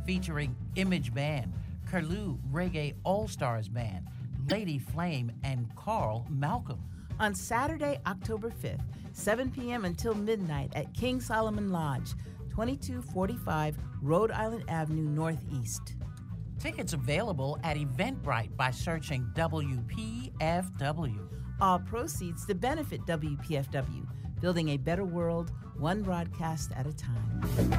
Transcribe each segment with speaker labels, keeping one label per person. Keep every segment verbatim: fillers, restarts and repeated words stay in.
Speaker 1: featuring Image Band, Curlew Reggae All Stars Band, Lady Flame, and Carl Malcolm.
Speaker 2: On Saturday, October fifth, seven p.m. until midnight at King Solomon Lodge, twenty-two forty-five Rhode Island Avenue Northeast.
Speaker 1: Tickets available at Eventbrite by searching W P F W.
Speaker 2: All proceeds to benefit W P F W, building a better world, one broadcast at a time.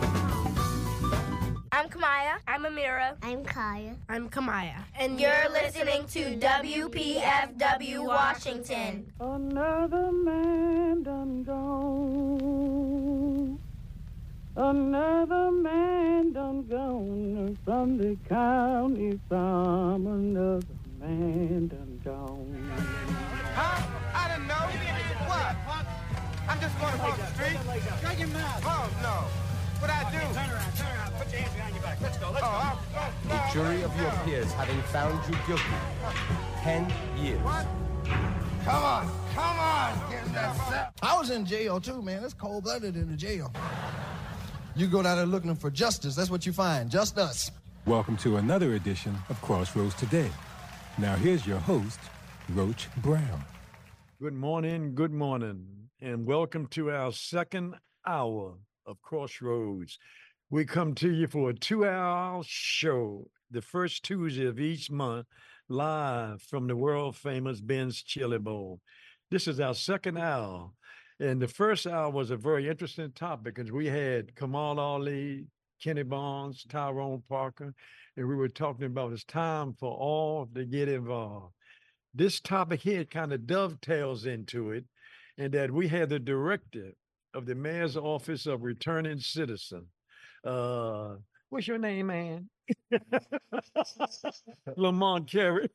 Speaker 3: I'm Kamaya.
Speaker 4: I'm Amira.
Speaker 5: I'm Kaya.
Speaker 4: I'm Kamaya.
Speaker 3: And you're listening to W P F W Washington.
Speaker 6: Another man done gone. Another man done gone from the county from another man done gone.
Speaker 7: Huh? I didn't know. What? I'm just going across the street.
Speaker 8: Shut your mouth.
Speaker 7: Oh, no. What I do?
Speaker 8: Turn around, turn around. Put your hands behind your back. Let's go, let's
Speaker 7: oh,
Speaker 8: go.
Speaker 7: I, oh, no,
Speaker 9: the jury of your peers having found you guilty. Ten years.
Speaker 7: What? Come on, come on, get in that cell.
Speaker 10: I was in jail too, man. It's cold-blooded in the jail. You go down there looking for justice. That's what you find, just us.
Speaker 11: Welcome to another edition of Crossroads Today. Now here's your host, Roach Brown.
Speaker 12: Good morning, good morning, and welcome to our second hour of Crossroads. We come to you for a two-hour show, the first Tuesday of each month, live from the world-famous Ben's Chili Bowl. This is our second hour, and the first hour was a very interesting topic because we had Kamal Ali, Kenny Barnes, Tyrone Parker, and we were talking about it's time for all to get involved. This topic here kind of dovetails into it, and that we had the director of the Mayor's Office of Returning Citizen. Uh, what's your name, man? Lamont Carey.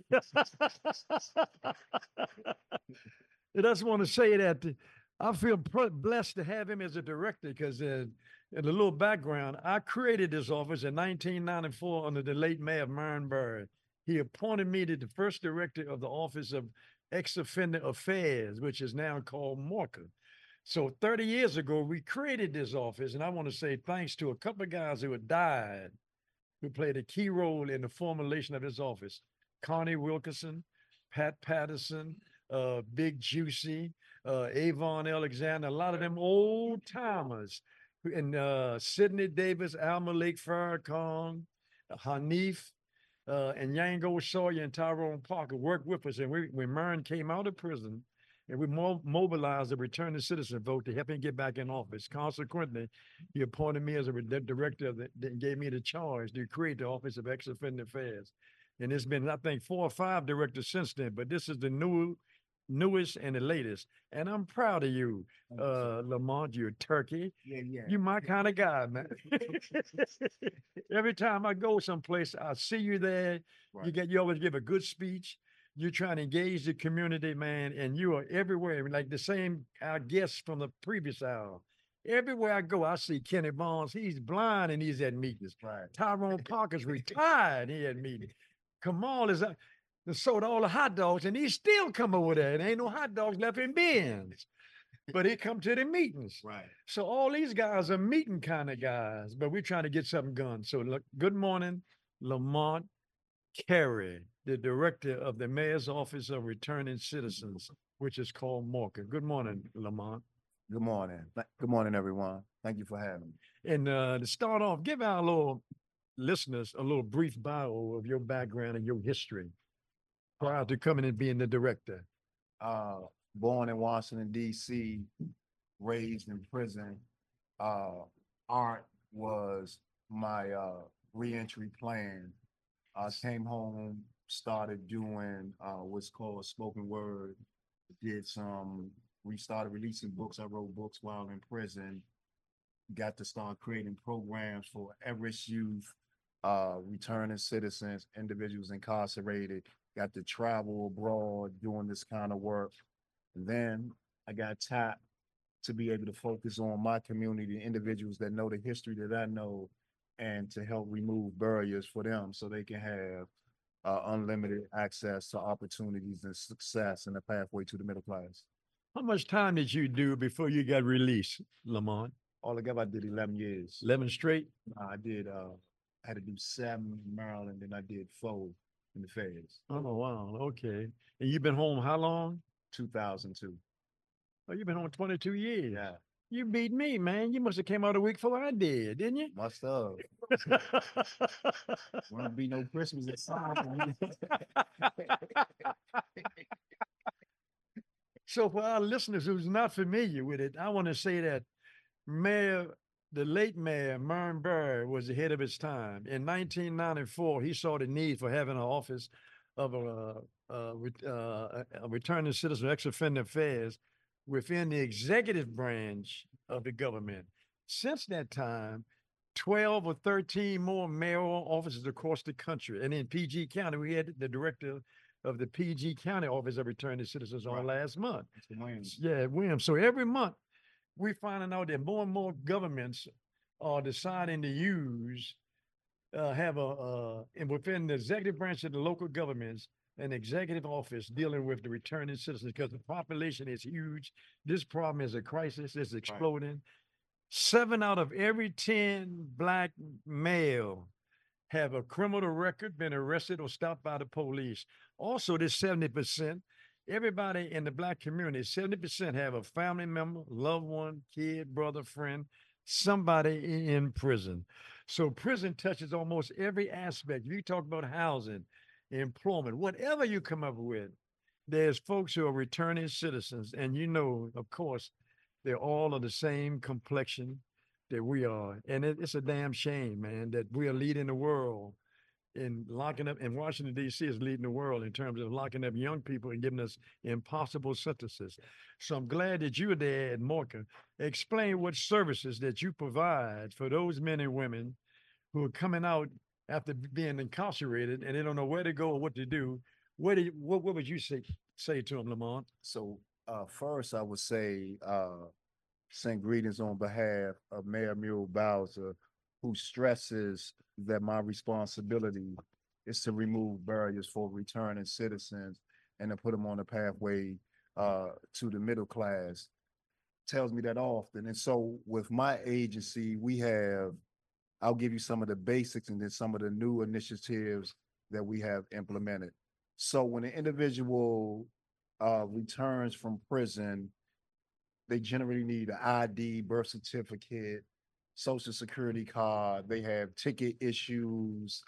Speaker 12: And I just want to say that I feel blessed to have him as a director because uh, in a little background, I created this office in nineteen ninety-four under the late Mayor Myron Barry. He appointed me to the first director of the Office of Ex-Offender Affairs, which is now called MORCA. So thirty years ago, we created this office, and I want to say thanks to a couple of guys who had died, who played a key role in the formulation of this office. Connie Wilkerson, Pat Patterson, uh, Big Juicy, uh, Avon Alexander, a lot of them old timers, and uh, Sidney Davis, Alma Lake Farrakhan, Hanif, uh, and Yango Sawyer and Tyrone Parker worked with us. And we, when Myron came out of prison, and we mo- mobilized the returning citizen vote to help him get back in office. Consequently, he appointed me as a re- director of the, that gave me the charge to create the Office of Ex-Offender Affairs. And it's been, I think, four or five directors since then, but this is the new, newest and the latest. And I'm proud of you, uh, Lamont. You're a turkey.
Speaker 8: Yeah, yeah.
Speaker 12: You're my kind of guy, man. Every time I go someplace, I see you there. Right. You get, you always give a good speech. You're trying to engage the community, man, and you are everywhere. Like the same our guests from the previous hour. Everywhere I go, I see Kenny Barnes. He's blind and he's at meetings.
Speaker 8: Right.
Speaker 12: Tyrone Parker's retired. He at meetings. Kamal is uh, sold all the hot dogs, and he still come over there. And ain't no hot dogs left in bins. But he come to the meetings.
Speaker 8: Right.
Speaker 12: So all these guys are meeting kind of guys, but we're trying to get something done. So look, good morning, Lamont Carey, the director of the Mayor's Office of Returning Citizens, which is called MORCA. Good morning, Lamont.
Speaker 13: Good morning. Good morning, everyone. Thank you for having me.
Speaker 12: And uh, to start off, give our little listeners a little brief bio of your background and your history prior to coming and being the director.
Speaker 13: Uh, born in Washington, D C, raised in prison. Uh, art was my uh, reentry plan. I came home, started doing uh, what's called spoken word, did some, we started releasing books. I wrote books while in prison, got to start creating programs for at-risk youth, uh, returning citizens, individuals incarcerated, got to travel abroad doing this kind of work. And then I got tapped to be able to focus on my community, individuals that know the history that I know, and to help remove barriers for them so they can have uh, unlimited access to opportunities and success in the pathway to the middle class.
Speaker 12: How much time did you do before you got released, Lamont?
Speaker 13: Altogether, I did eleven years.
Speaker 12: eleven straight?
Speaker 13: I did uh, had to do seven in Maryland, and I did four in the feds.
Speaker 12: Oh, wow. Okay. And you've been home how long?
Speaker 13: two thousand two.
Speaker 12: Oh, you've been home twenty-two years.
Speaker 13: Yeah.
Speaker 12: You beat me, man. You must have came out a week before I did, didn't you?
Speaker 13: Must have. Won't be no Christmas inside.
Speaker 12: So for our listeners who's not familiar with it, I want to say that Mayor, the late Mayor Murn Berry was ahead of his time. In nineteen ninety-four, he saw the need for having an office of a, a, ret- uh, a returning citizen ex-offender affairs within the executive branch of the government. Since that time, twelve or thirteen more mayoral offices across the country. And in P G County, we had the director of the P G County Office of Returning Citizens on
Speaker 13: Right.
Speaker 12: last month.
Speaker 13: Mister Williams.
Speaker 12: Yeah, Williams. So every month, we're finding out that more and more governments are deciding to use, uh, have a, uh, and within the executive branch of the local governments, an executive office dealing with the returning citizens because the population is huge. This problem is a crisis, it's exploding. Seven out of every ten black male have a criminal record, been arrested or stopped by the police. Also, this seventy percent, everybody in the black community, seventy percent have a family member, loved one, kid, brother, friend, somebody i- in prison. So prison touches almost every aspect. You talk about housing, employment, whatever you come up with, there's folks who are returning citizens. And you know, of course, they're all of the same complexion that we are. And it, it's a damn shame, man, that we are leading the world in locking up, and Washington, D C is leading the world in terms of locking up young people and giving us impossible sentences. So I'm glad that you were there at Morka. Explain what services that you provide for those men and women who are coming out after being incarcerated and they don't know where to go or what to do. What do you, what, what would you say say to them, Lamont?
Speaker 13: So uh, first, I would say uh, send greetings on behalf of Mayor Muriel Bowser, who stresses that my responsibility is to remove barriers for returning citizens and to put them on a pathway uh, to the middle class. Tells me that often. And so with my agency, we have, I'll give you some of the basics and then some of the new initiatives that we have implemented. So when an individual uh, returns from prison, they generally need an I D, birth certificate, social security card. They have ticket issues.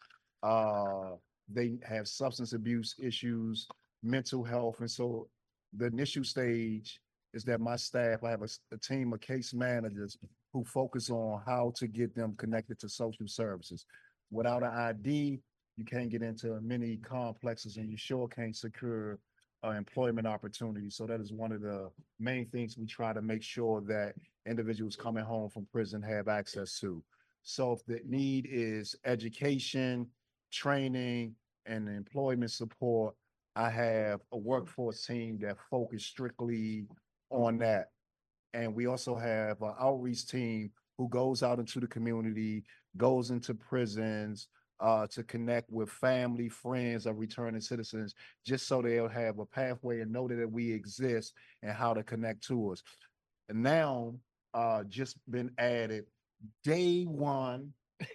Speaker 13: Uh, they have substance abuse issues, mental health. And so the initial stage is that my staff, I have a, a team of case managers who focus on how to get them connected to social services. Without an I D, you can't get into many complexes and you sure can't secure uh, employment opportunities. So that is one of the main things we try to make sure that individuals coming home from prison have access to. So if the need is education, training, and employment support, I have a workforce team that focus strictly on that. And we also have an outreach team who goes out into the community, goes into prisons, uh, to connect with family, friends of returning citizens, just so they'll have a pathway and know that we exist and how to connect to us. And now, uh, just been added day one.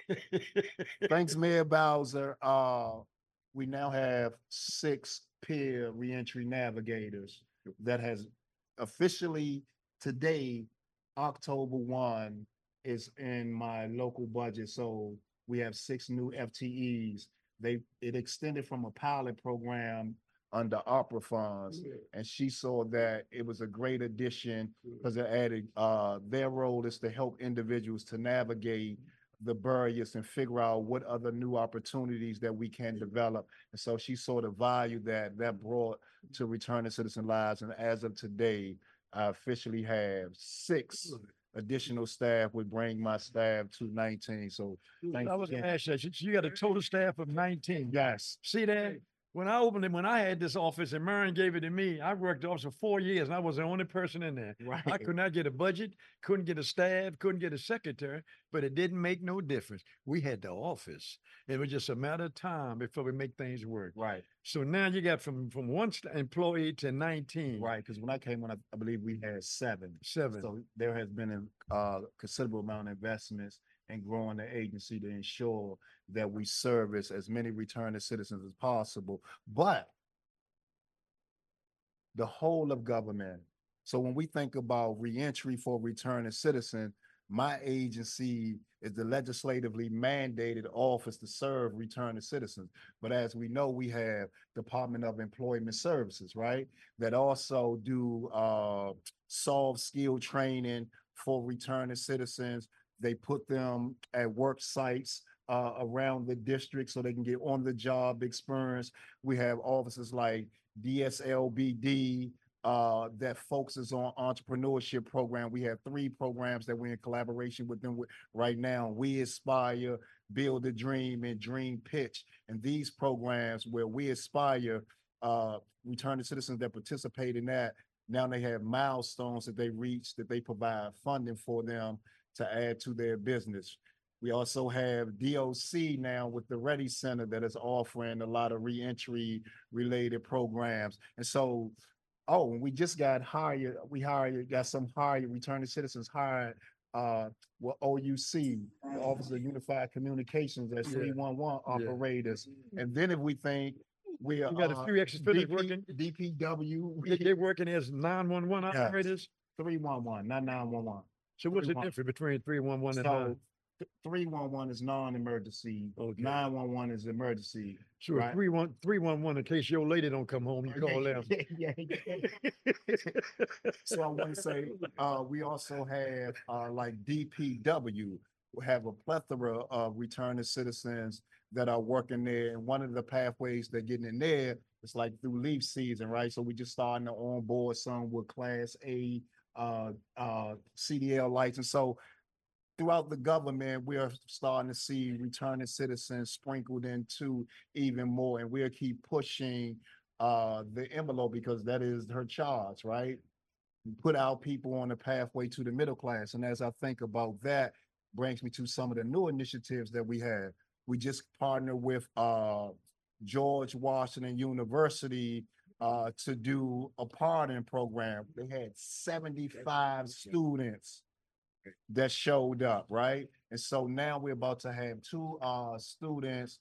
Speaker 13: Thanks, Mayor Bowser. Uh, we now have six peer reentry navigators that has officially today, October first, is in my local budget. So we have six new F T Es. They it extended from a pilot program under opera funds, and she saw that it was a great addition because it added uh, their role is to help individuals to navigate the barriers and figure out what other new opportunities that we can develop. And so she saw the value that that brought to returning citizen lives. And as of today, I officially have six additional staff, would bring my staff to nineteen. So thanks
Speaker 12: I was
Speaker 13: again.
Speaker 12: gonna ask you, you- you got a total staff of nineteen.
Speaker 13: Yes.
Speaker 12: See that? When I opened it, when I had this office and Marion gave it to me, I worked the office for four years and I was the only person in there. I
Speaker 13: Right.
Speaker 12: could not get a budget, couldn't get a staff, couldn't get a secretary, but it didn't make no difference. We had the office. It was just a matter of time before we make things work.
Speaker 13: Right.
Speaker 12: So now you got from, from one st- employee to nineteen.
Speaker 13: Right, because when I came on, I, I believe we had seven.
Speaker 12: Seven.
Speaker 13: So there has been a uh, considerable amount of investments and growing the agency to ensure that we service as many returning citizens as possible. But the whole of government. So when we think about reentry for returning citizen, my agency is the legislatively mandated office to serve returning citizens. But as we know, we have Department of Employment Services, right? That also do uh, solve skill training for returning citizens. They put them at work sites uh, around the district so they can get on the job experience. We have offices like D S L B D, uh, that focuses on entrepreneurship program. We have three programs that we're in collaboration with them with right now. We Aspire, Build a Dream, and Dream Pitch. And these programs where We Aspire, uh, returning citizens that participate in that, now they have milestones that they reach that they provide funding for them to add to their business. We also have D O C now with the Ready Center that is offering a lot of reentry related programs. And so, oh, and we just got hired, we hired, got some hired returning citizens hired uh well O U C, the Office of Unified Communications, as
Speaker 12: Yeah.
Speaker 13: three one one
Speaker 12: Yeah.
Speaker 13: operators. And then if we think we are
Speaker 12: You got a few extra fellas
Speaker 13: D P,
Speaker 12: working.
Speaker 13: D P W,
Speaker 12: They- They're working as nine one one
Speaker 13: Yes.
Speaker 12: operators.
Speaker 13: three one one, not nine one one.
Speaker 12: So what's the
Speaker 13: three one-
Speaker 12: difference between three one one and
Speaker 13: So
Speaker 12: nine?
Speaker 13: three one one is non-emergency,
Speaker 12: Okay.
Speaker 13: nine one one is emergency.
Speaker 12: So
Speaker 13: right.
Speaker 12: three one three one one, in case your lady don't come home, you call them.
Speaker 13: Yeah, yeah, yeah. So I want to say, uh, we also have, uh, like D P W, we have a plethora of returning citizens that are working there. And one of the pathways they're getting in there is like through leaf season, right? So we just starting to onboard some with Class A, uh, uh, C D L license. So throughout the government, we are starting to see returning citizens sprinkled into even more, and we'll keep pushing uh, the envelope because that is her charge, right? Put our people on the pathway to the middle class. And as I think about that, brings me to some of the new initiatives that we have. We just partnered with uh, George Washington University uh, to do a pardon program. They had seventy-five students that showed up, right? And so now we're about to have two uh students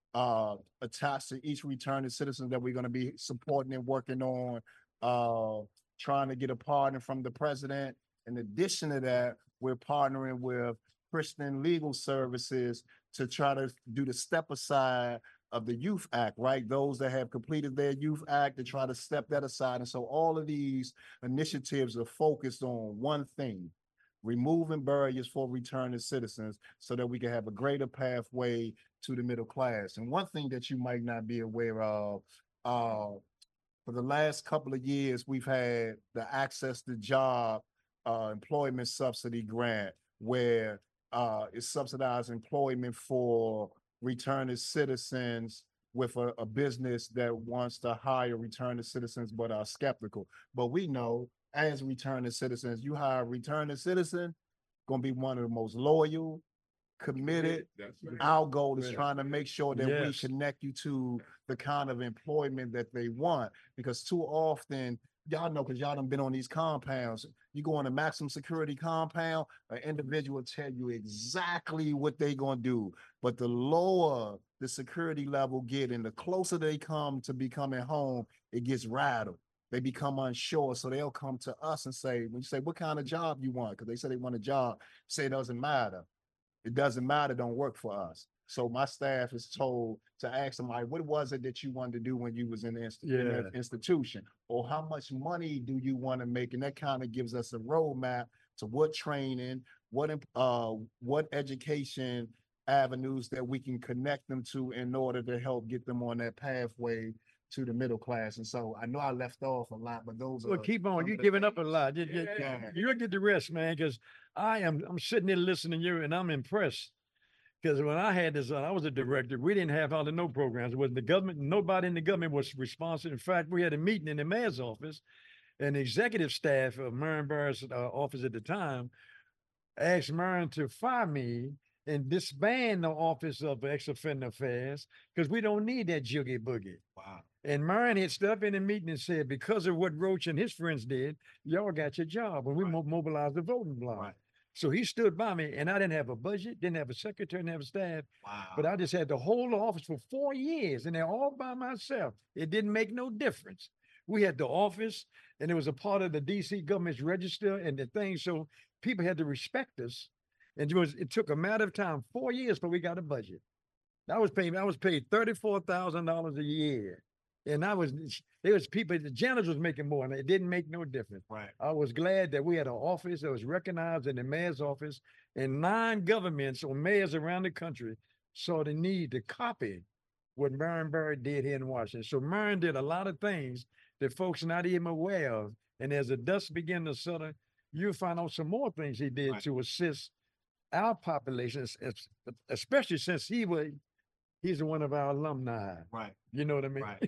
Speaker 13: uh attached to each returning citizen that we're going to be supporting and working on, uh trying to get a pardon from the president. In addition to that, we're partnering with Christian Legal Services to try to do the step aside of the Youth Act, right? Those that have completed their Youth Act to try to step that aside. And so all of these initiatives are focused on one thing: removing barriers for returning citizens so that we can have a greater pathway to the middle class. And one thing that you might not be aware of, uh, for the last couple of years, we've had the Access to Job uh, Employment Subsidy Grant, where uh, it subsidized employment for returning citizens with a, a business that wants to hire returning citizens but are skeptical. But we know as returning citizens, you hire a returning citizen, gonna be one of the most loyal, committed. Our goal is trying to make sure that we
Speaker 12: Yes.
Speaker 13: connect you to the kind of employment that they want. Because too often, y'all know, because y'all done been on these compounds, you go on a maximum security compound, an individual will tell you exactly what they gonna do. But the lower the security level get and the closer they come to becoming home, it gets rattled. They become unsure. So they'll come to us and say, when you say, what kind of job you want? Because they say they want a job, say it doesn't matter. It doesn't matter, don't work for us. So my staff is told to ask them, like, what was it that you wanted to do when you was in the, inst- in the
Speaker 12: Yeah.
Speaker 13: institution? Or how much money do you want to make? And that kind of gives us a roadmap to what training, what, em- uh, what education avenues that we can connect them to in order to help get them on that pathway to the middle class. And so I know I left off a lot, but those
Speaker 12: Well,
Speaker 13: are.
Speaker 12: keep on.
Speaker 13: some
Speaker 12: You're
Speaker 13: of the
Speaker 12: giving up a
Speaker 13: things.
Speaker 12: lot. You, you,
Speaker 13: Yeah.
Speaker 12: You'll get the rest, man, because I am, I'm sitting there listening to you and I'm impressed. Because when I had this, uh, I was a director, we didn't have hardly no programs. It wasn't the government, nobody in the government was responsible. In fact, we had a meeting in the mayor's office and the executive staff of Marion Barrett's uh, office at the time asked Marion to fire me and disband the Office of Ex-Offender Affairs because we don't need that joogie boogie.
Speaker 13: Wow.
Speaker 12: And Marion had stood up in the meeting and said, because of what Roach and his friends did, y'all got your job when we mo- mobilized the voting block.
Speaker 13: Right.
Speaker 12: So he stood by me, and I didn't have a budget, didn't have a secretary, didn't have a staff.
Speaker 13: Wow.
Speaker 12: But I just had to hold the office for four years, and they're all by myself. It didn't make no difference. We had the office, and it was a part of the D C government's register and the thing. So people had to respect us. And it was it took a matter of time, four years, but we got a budget. I was paying, I was paid thirty-four thousand dollars a year. And I was, there was people, the janitors was making more, and it didn't make no difference.
Speaker 13: Right.
Speaker 12: I was glad that we had an office that was recognized in the mayor's office, and nine governments or mayors around the country saw the need to copy what Marion Barry did here in Washington. So Marion did a lot of things that folks are not even aware of. And as the dust began to settle, you'll find out some more things he did
Speaker 13: Right.
Speaker 12: to assist our population, es- es- especially since he was, he's one of our alumni.
Speaker 13: Right.
Speaker 12: You know what I mean?
Speaker 13: Right.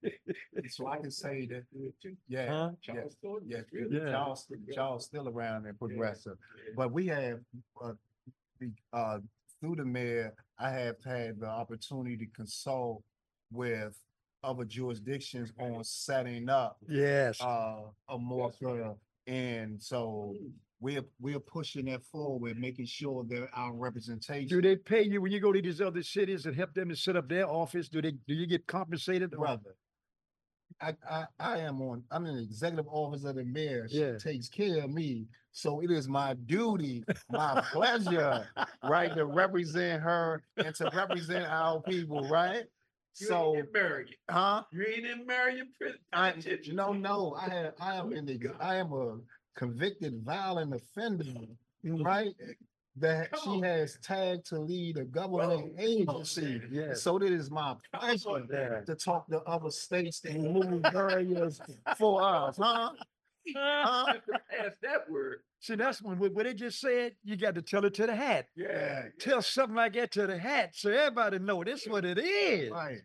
Speaker 13: So I can say that, yeah,
Speaker 12: Huh?
Speaker 13: yeah, yeah,
Speaker 12: Yeah.
Speaker 13: Charles, Charles still around and progressive. But we have, uh, the, uh, through the mayor, I have had the opportunity to consult with other jurisdictions on setting up
Speaker 12: Yes.
Speaker 13: uh, a more thorough, and so we're, we're pushing that forward, making sure that our
Speaker 12: Do
Speaker 13: representation,
Speaker 12: they pay you when you go to these other cities and help them to set up their office? Do they, do you get compensated? or-
Speaker 13: brother. I, I, I am on, I'm an executive officer of the mayor. She
Speaker 12: Yeah.
Speaker 13: takes care of me. So it is my duty, my pleasure, right, to represent her and to represent our people, right? So, huh?
Speaker 12: You ain't in Marion prison.
Speaker 13: I, no, no, I have, I am in the, I am a convicted violent offender, right? That she has tagged to lead a government agency.
Speaker 12: Yes.
Speaker 13: So it is my pleasure
Speaker 12: Yeah.
Speaker 13: to talk to other states and remove barriers for us, huh? Huh?
Speaker 12: Ask that word. See, that's when what they just said. You got to tell it to the hat.
Speaker 13: Yeah.
Speaker 12: Tell something like that to the hat, so everybody know this what it is.
Speaker 13: Right.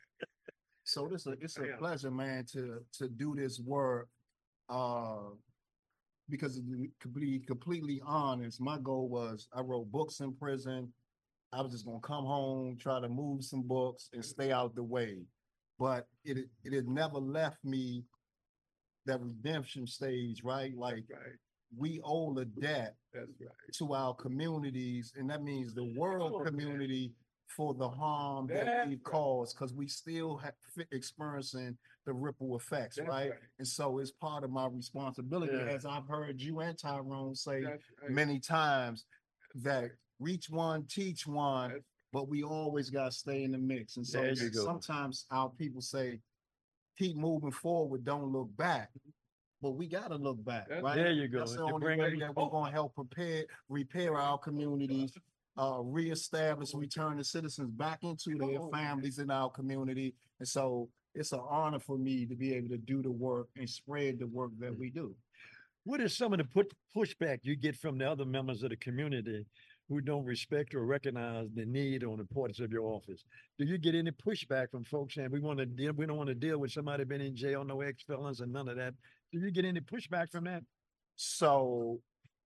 Speaker 13: So this a, it's a pleasure, man, to to do this work. Uh, because to be completely completely honest, my goal was I wrote books in prison. I was just gonna come home, try to move some books, and stay out the way. But it it had never left me that redemption stage, right? Like we owe a debt to our communities, and that means the world community for the harm that we've caused, because we still have experiencing the ripple effects, right? And so it's part of my responsibility,
Speaker 12: Yeah.
Speaker 13: as I've heard you and Tyrone say
Speaker 12: That's right.
Speaker 13: many times, that reach one, teach one, but we always got to stay in the mix. And so
Speaker 12: There you go.
Speaker 13: sometimes our people say, keep moving forward, don't look back. But we gotta look back,
Speaker 12: That-
Speaker 13: right?
Speaker 12: there you go.
Speaker 13: That's the
Speaker 12: To
Speaker 13: only
Speaker 12: bring
Speaker 13: way
Speaker 12: it
Speaker 13: that we're gonna help prepare, repair our communities, uh, reestablish, return the citizens back into their families in our community. And so it's an honor for me to be able to do the work and spread the work that we do.
Speaker 12: What is some of the put pushback you get from the other members of the community who don't respect or recognize the need or importance of your office? Do you get any pushback from folks saying we want to deal, we don't want to deal with somebody been in jail, no ex-felons and none of that? Do you get any pushback from that?
Speaker 13: So,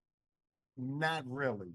Speaker 13: not really.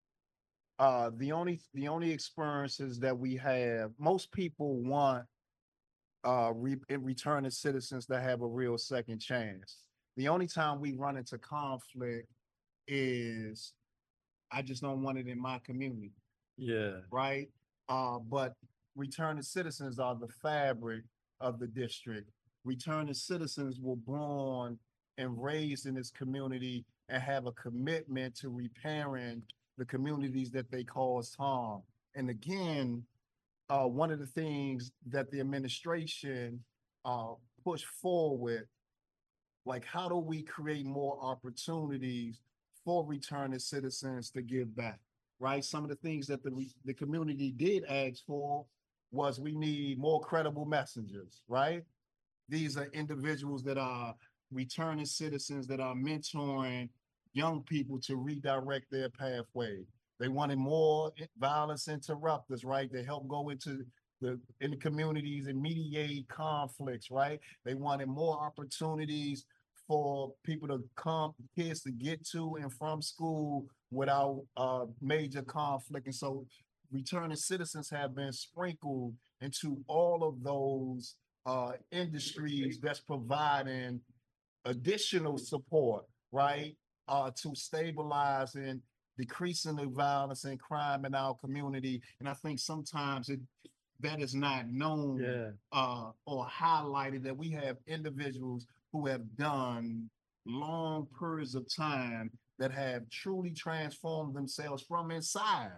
Speaker 13: Uh, the only, the only experiences that we have, most people want uh, re- in returning citizens that have a real second chance. The only time we run into conflict is, I just don't want it in my community,
Speaker 12: Yeah.
Speaker 13: right? Uh, but returning citizens are the fabric of the district. Returning citizens were born and raised in this community and have a commitment to repairing the communities that they caused harm. And again, uh, one of the things that the administration uh, pushed forward, like how do we create more opportunities for returning citizens to give back, right? Some of the things that the, re- the community did ask for was we need more credible messengers, right? These are individuals that are returning citizens that are mentoring young people to redirect their pathway. They wanted more i- violence interrupters, right? To help go into the, in the communities and mediate conflicts, right? They wanted more opportunities for people to come, kids to get to and from school without uh major conflict. And so returning citizens have been sprinkled into all of those uh industries that's providing additional support, right? uh, to stabilize and decreasing the violence and crime in our community. And I think sometimes it that is not known
Speaker 12: Yeah.
Speaker 13: uh, or highlighted, that we have individuals who have done long periods of time that have truly transformed themselves from inside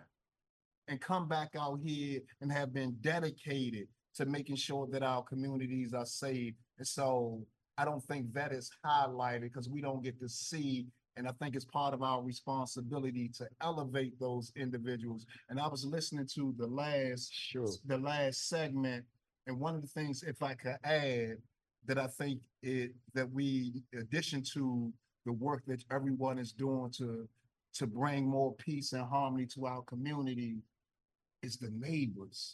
Speaker 13: and come back out here and have been dedicated to making sure that our communities are safe. And so I don't think that is highlighted because we don't get to see. And I think it's part of our responsibility to elevate those individuals. And I was listening to the last,
Speaker 12: Sure.
Speaker 13: the last segment, and one of the things, if I could add, that I think it that we, in addition to the work that everyone is doing to to bring more peace and harmony to our community, is the neighbors.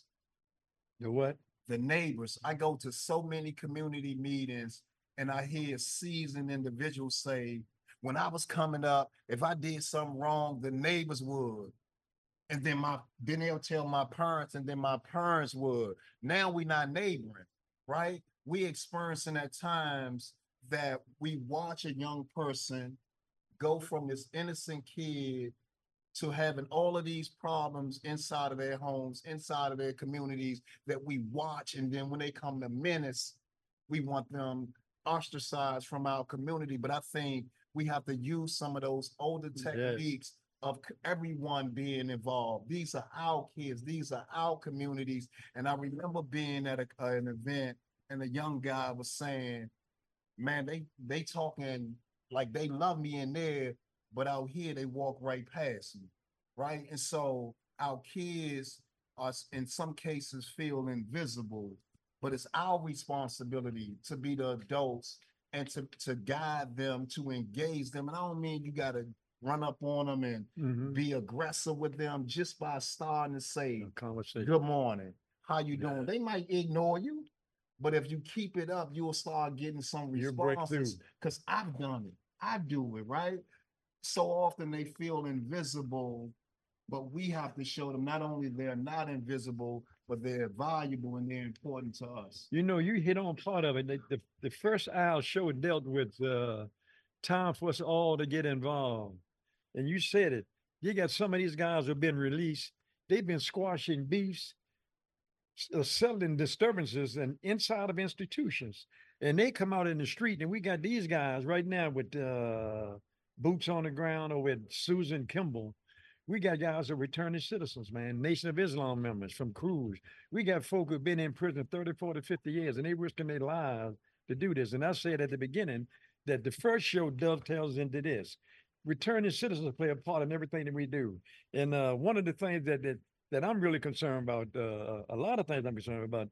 Speaker 12: The what?
Speaker 13: The neighbors. I go to so many community meetings and I hear seasoned individuals say, when I was coming up, if I did something wrong, the neighbors would. And then my then they'll tell my parents, and then my parents would. Now we not neighboring, right? We experiencing at times that we watch a young person go from this innocent kid to having all of these problems inside of their homes, inside of their communities that we watch. And then when they come to menace, we want them ostracized from our community. But I think we have to use some of those older techniques of c- everyone being involved. These are our kids. These are our communities. And I remember being at a, uh, an event and a young guy was saying, man, they, they talking like they love me in there, but out here they walk right past me, right? And so our kids are s- in some cases feel invisible, but it's our responsibility to be the adults and to, to guide them, to engage them. And I don't mean you gotta run up on them and
Speaker 12: Mhm.
Speaker 13: be aggressive with them just by starting to say,
Speaker 12: A conversation.
Speaker 13: good morning, how you doing? They might ignore you, but if you keep it up, you'll start getting some
Speaker 12: You'll break through.
Speaker 13: responses. Because I've done it. I do it, right? So often they feel invisible, but we have to show them not only they're not invisible, but they're valuable and they're important to us.
Speaker 12: You know, you hit on part of it. The, the, the first hour show dealt with uh, time for us all to get involved. And you said it. You got some of these guys who have been released. They've been squashing beefs, s- uh, settling disturbances and inside of institutions. And they come out in the street, and we got these guys right now with uh, boots on the ground, or with Susan Kimball. We got guys that are returning citizens, man, Nation of Islam members from Cruz. We got folk who've been in prison thirty, forty, fifty years, and they risking their lives to do this. And I said at the beginning that the first show dovetails into this. Returning citizens play a part in everything that we do. And uh, one of the things that, that that I'm really concerned about, uh, a lot of things I'm concerned about,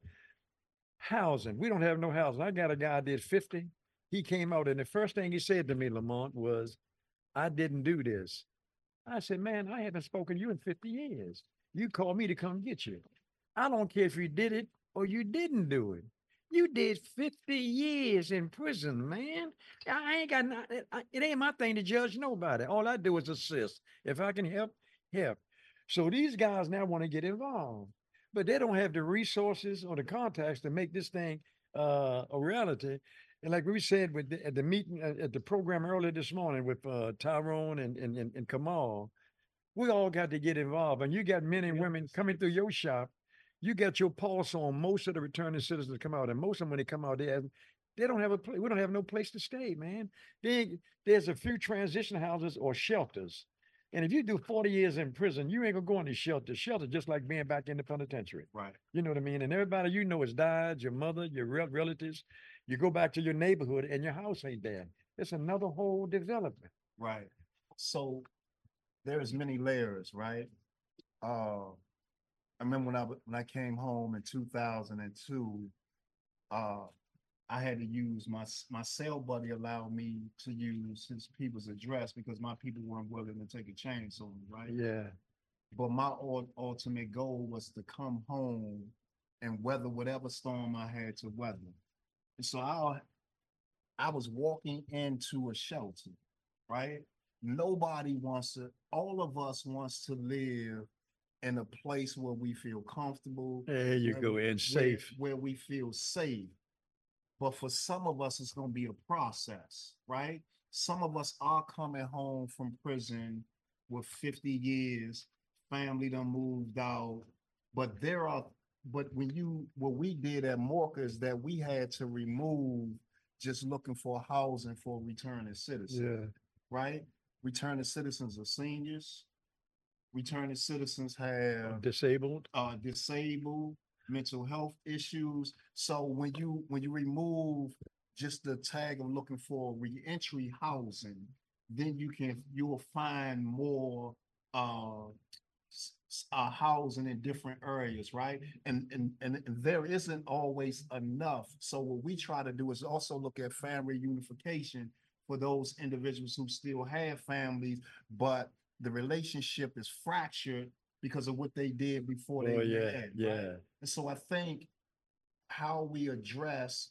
Speaker 12: housing. We don't have no housing. I got a guy did fifty. He came out, and the first thing he said to me, Lamont, was, I didn't do this. I said, man, I haven't spoken to you in fifty years. You called me to come get you. I don't care if you did it or you didn't do it. You did fifty years in prison, man. I ain't got, not, it it ain't my thing to judge nobody. All I do is assist. If I can help, help. So these guys now want to get involved, but they don't have the resources or the contacts to make this thing uh, a reality. And like we said with the, at the meeting uh, at the program earlier this morning with uh, Tyrone and, and and and Kamal, we all got to get involved. And you got men and women coming through your shop. You got your pulse on most of the returning citizens that come out, and most of them when they come out, they have, they don't have a place. We don't have no place to stay, man. They, there's a few transition houses or shelters. And if you do forty years in prison, you ain't gonna go in the shelter. Shelter just like being back in the penitentiary.
Speaker 13: Right.
Speaker 12: You know what I mean? And everybody you know has died, your mother, your rel- relatives. You go back to your neighborhood and your house ain't there. It's another whole development.
Speaker 13: Right. So there's many layers, right? Uh, I remember when I w- when I came home in two thousand two, uh, I had to use my s- my cell buddy allowed me to use his people's address because my people weren't willing to take a chance on me, right?
Speaker 12: Yeah.
Speaker 13: But my ul- ultimate goal was to come home and weather whatever storm I had to weather. And so I I was walking into a shelter, right? Nobody wants to, all of us wants to live in a place where we feel comfortable.
Speaker 12: There you
Speaker 13: where
Speaker 12: go,
Speaker 13: we-
Speaker 12: and
Speaker 13: where-
Speaker 12: safe.
Speaker 13: Where we feel safe. But for some of us, it's gonna be a process, right? some of us are coming home from prison with fifty years, family done moved out, but there are, but when you, what we did at Morka is that we had to remove just looking for housing for returning citizens,
Speaker 12: Yeah.
Speaker 13: right? Returning citizens are seniors. Returning citizens have
Speaker 12: Disabled.
Speaker 13: uh, disabled, mental health issues. So when you when you remove just the tag of looking for reentry housing, then you can you will find more uh, s- s- uh, housing in different areas, right? And, and and and there isn't always enough. So what we try to do is also look at family unification for those individuals who still have families, but the relationship is fractured because of what they did before they
Speaker 12: Oh, yeah,
Speaker 13: met,
Speaker 12: yeah.
Speaker 13: right? And so I think how we address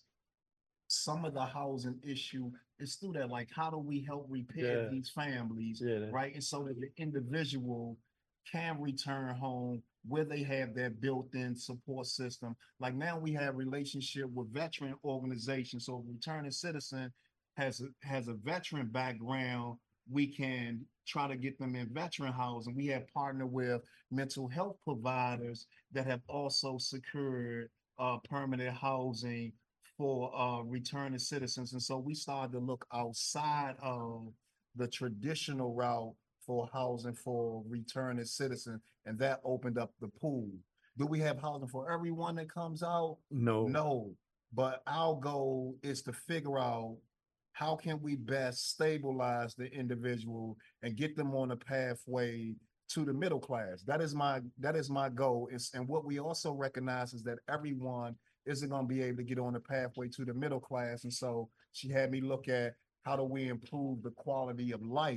Speaker 13: some of the housing issue is through that, like, how do we help repair
Speaker 12: Yeah.
Speaker 13: these families,
Speaker 12: Yeah.
Speaker 13: right? And so that the individual can return home where they have that built-in support system. Like now we have relationship with veteran organizations. So if a returning citizen has a, has a veteran background, we can try to get them in veteran housing. We have partnered with mental health providers that have also secured uh, permanent housing for uh, returning citizens. And so we started to look outside of the traditional route for housing for returning citizens, and that opened up the pool. Do we have housing for everyone that comes out?
Speaker 12: No.
Speaker 13: No, but our goal is to figure out how can we best stabilize the individual and get them on a pathway to the middle class. That is my that is my goal. Is and what we also recognize is that everyone isn't going to be able to get on the pathway to the middle class. And so she had me look at how do we improve the quality of life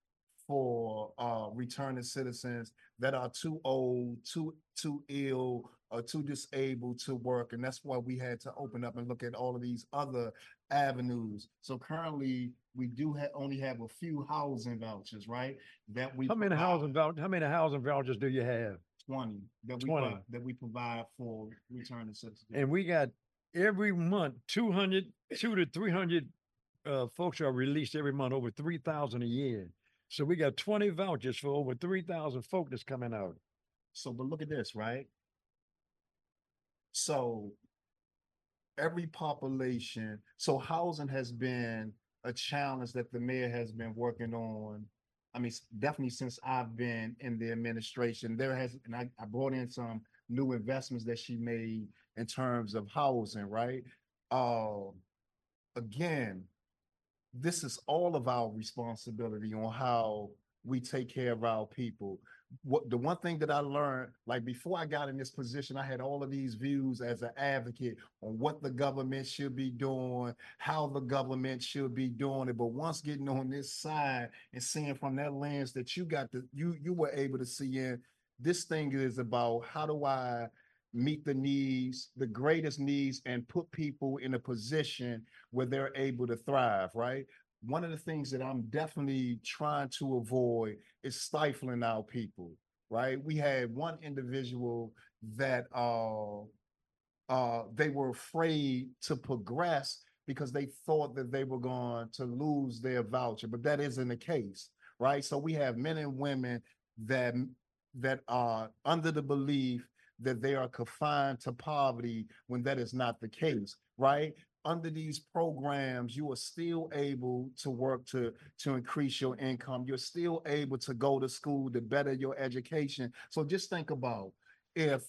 Speaker 13: for uh, returning citizens that are too old, too too ill, or too disabled to work. And that's why we had to open up and look at all of these other avenues. So currently, we do ha- only have a few housing vouchers, right? That we
Speaker 12: How many
Speaker 13: provide.
Speaker 12: housing vouchers, how many housing vouchers do you have?
Speaker 13: twenty that we
Speaker 12: twenty.
Speaker 13: pro- that we provide for returning citizens.
Speaker 12: And we got every month, two hundred, two to three hundred uh, folks are released every month, over three thousand a year. So we got twenty vouchers for over three thousand folk that's coming out.
Speaker 13: So, but look at this, right? So every population, so housing has been a challenge that the mayor has been working on. I mean, s- definitely since I've been in the administration, there has, and I, I brought in some new investments that she made in terms of housing, right? Uh, again, this is all of our responsibility on how we take care of our people. What the one thing that I learned, like before I got in this position, I had all of these views as an advocate on what the government should be doing, how the government should be doing it. But once getting on this side and seeing from that lens that you got the you you were able to see in, this thing is about how do I meet the needs, the greatest needs, and put people in a position where they're able to thrive, right? One of the things that I'm definitely trying to avoid is stifling our people, right? We had one individual that uh, uh, they were afraid to progress because they thought that they were going to lose their voucher, but that isn't the case, right? So we have men and women that that are under the belief that they are confined to poverty when that is not the case, right? Under these programs, you are still able to work to, to increase your income. You're still able to go to school to better your education. So just think about if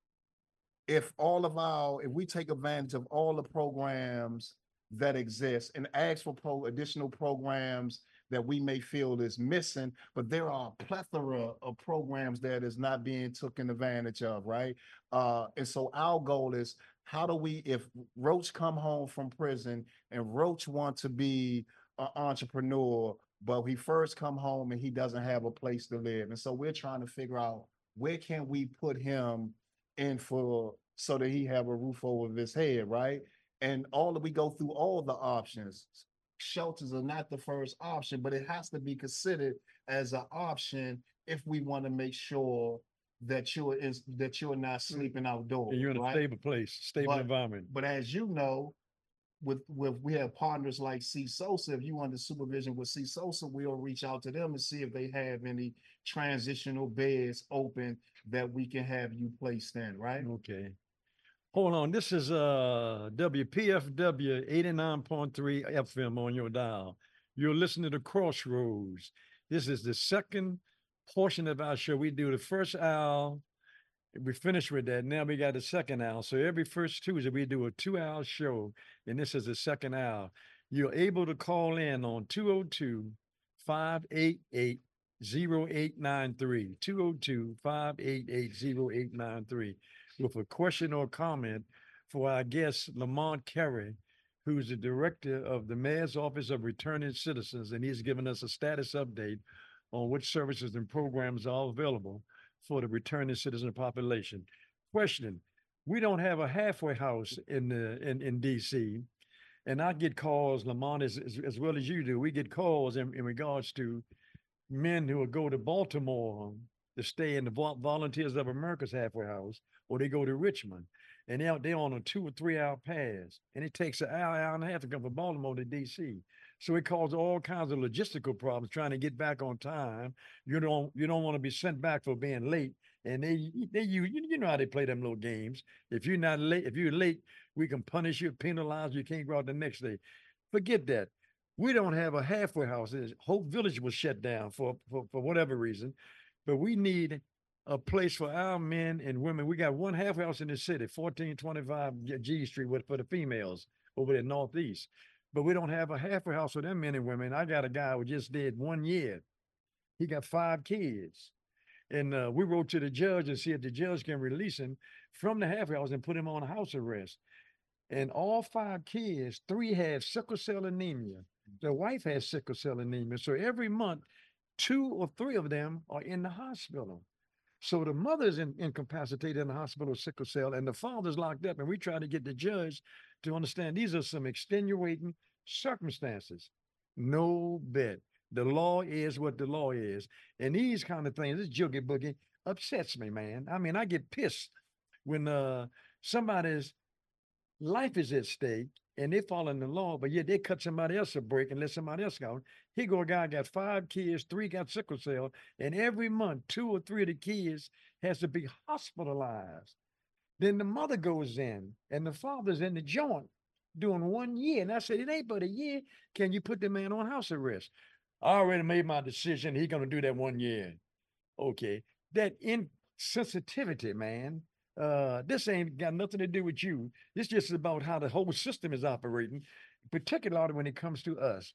Speaker 13: if all of our, if we take advantage of all the programs that exist and ask for pro additional programs that we may feel is missing, but there are a plethora of programs that is not being taken advantage of, right? Uh, and so our goal is how do we, if Roach come home from prison and Roach want to be an entrepreneur, but he first come home and he doesn't have a place to live. And so we're trying to figure out where can we put him in for so that he have a roof over his head, right? And all that we go through all the options. Shelters are not the first option, but it has to be considered as an option if we want to make sure that you're is that you're not sleeping outdoors.
Speaker 12: And you're in a
Speaker 13: right?
Speaker 12: stable place, stable
Speaker 13: But-
Speaker 12: environment.
Speaker 13: But as you know, with, with, we have partners like C SOSA. If you under supervision with C SOSA, we'll reach out to them and see if they have any transitional beds open that we can have you placed in, right?
Speaker 12: Okay. Hold on. This is uh W P F W eighty-nine point three F M on your dial. You're listening to Crossroads. This is the second portion of our show. We do the first hour. We finished with that. Now we got the second hour. So every first Tuesday, we do a two-hour show, and this is the second hour. You're able to call in on two oh two, five eight eight, oh eight nine three, two oh two, five eight eight, oh eight nine three, with a question or comment for our guest, Lamont Carey, who's the director of the Mayor's Office of Returning Citizens, and he's given us a status update on which services and programs are available for the returning citizen population. Question: we don't have a halfway house in the in, in D C, and I get calls, Lamont, as, as, as well as you do. We get calls in, in regards to men who will go to Baltimore to stay in the Vol- Volunteers of America's halfway house, or they go to Richmond, and they're, they're on a two or three hour pass, and it takes an hour, hour and a half to come from Baltimore to D C. So it causes all kinds of logistical problems trying to get back on time. You don't you don't want to be sent back for being late. And they they you you know how they play them little games. If you're not late, if you're late, we can punish you, penalize you, can't go out the next day. Forget that. We don't have a halfway house. Hope Village was shut down for, for, for whatever reason, but we need a place for our men and women. We got one halfway house in the city, fourteen twenty-five G Street with for the females over there northeast. But we don't have a halfway house for them men and women. I got a guy who just did one year. He got five kids. And uh, we wrote to the judge and see if the judge can release him from the halfway house and put him on house arrest. And all five kids, three had sickle cell anemia. The wife has sickle cell anemia. So every month, two or three of them are in the hospital. So the mother's in, incapacitated in the hospital with sickle cell, and the father's locked up. And we try to get the judge to understand these are some extenuating circumstances. No bet. The law is what the law is. And these kind of things, this joogie boogie, upsets me, man. I mean, I get pissed when uh, somebody's life is at stake and they follow the law, but yet they cut somebody else a break and let somebody else go. Here go a guy got five kids, three got sickle cell, and every month, two or three of the kids has to be hospitalized. Then the mother goes in and the father's in the joint doing one year. And I said, it ain't but a year. Can you put the man on house arrest? I already made my decision. He's going to do that one year. Okay. That insensitivity, man. Uh, this ain't got nothing to do with you. This just about how the whole system is operating, particularly when it comes to us,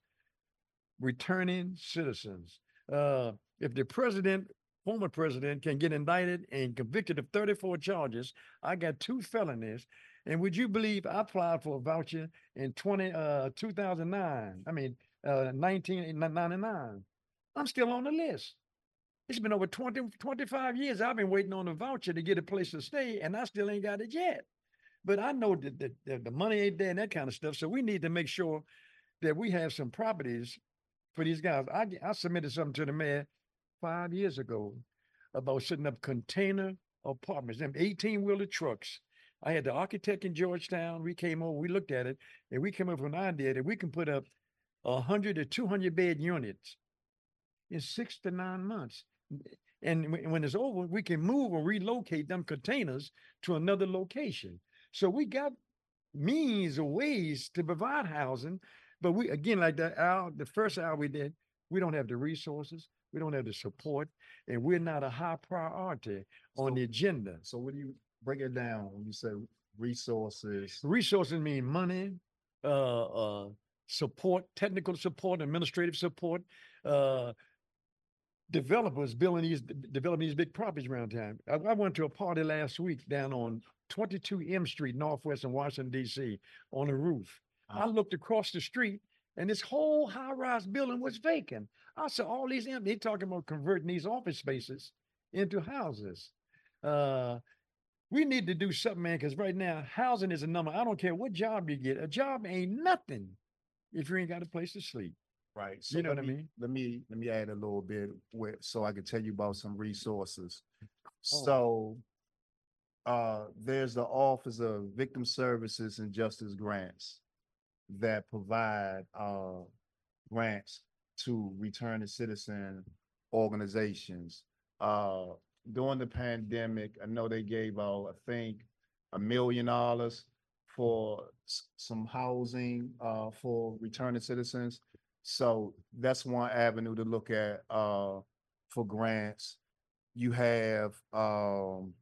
Speaker 12: returning citizens. Uh, if the president, former president, can get indicted and convicted of thirty-four charges, I got two felonies. And would you believe I applied for a voucher in twenty, uh, two thousand nine? I mean, uh, nineteen ninety-nine. I'm still on the list. It's been over twenty, twenty-five years. I've been waiting on a voucher to get a place to stay, and I still ain't got it yet. But I know that the, the, the money ain't there and that kind of stuff. So we need to make sure that we have some properties for these guys. I, I submitted something to the mayor five years ago about setting up container apartments, them eighteen-wheeler trucks. I had the architect in Georgetown. We came over, we looked at it, and we came up with an idea that we can put up one hundred to two hundred bed units in six to nine months. And when it's over, we can move or relocate them containers to another location. So we got means or ways to provide housing, but we, again, like the hour, the first hour we did, we don't have the resources, we don't have the support, and we're not a high priority on
Speaker 13: So-
Speaker 12: the agenda.
Speaker 13: So what do you break it down when you say resources?
Speaker 12: Resources mean money, uh, uh, support, technical support, administrative support, uh, developers building these, developing these big properties around town. I, I went to a party last week down on twenty-two M Street, Northwest in Washington, D C, on a roof. I looked across the street and this whole high-rise building was vacant. I saw all these empty. They talking about converting these office spaces into houses. Uh, we need to do something, man, because right now housing is a number. I don't care what job you get. A job ain't nothing if you ain't got a place to sleep.
Speaker 13: Right. So
Speaker 12: You know
Speaker 13: let
Speaker 12: what I
Speaker 13: me-
Speaker 12: mean?
Speaker 13: Let me, let me add a little bit with, so I can tell you about some resources.
Speaker 12: Oh.
Speaker 13: So uh, there's the Office of Victim Services and Justice Grants. that provide uh, grants to return to citizen organizations. Uh, during the pandemic, I know they gave out, I think, a million dollars for s- some housing uh, for returning citizens. So that's one avenue to look at uh, for grants. You have um,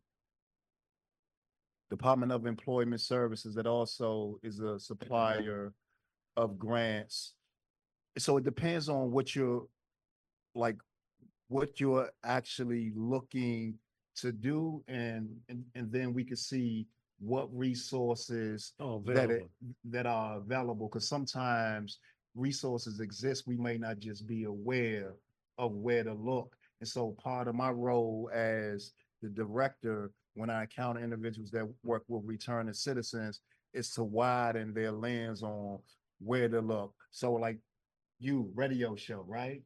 Speaker 13: Department of Employment Services that also is a supplier of grants. So it depends on what you're like, what you're actually looking to do, and and, and then we can see what resources
Speaker 12: Oh,
Speaker 13: that it,
Speaker 12: available.
Speaker 13: that are available. Because sometimes resources exist, we may not just be aware of where to look. And so part of my role as the director, when I encounter individuals that work with returning citizens, is to widen their lens on where to look. So like you, radio show, right?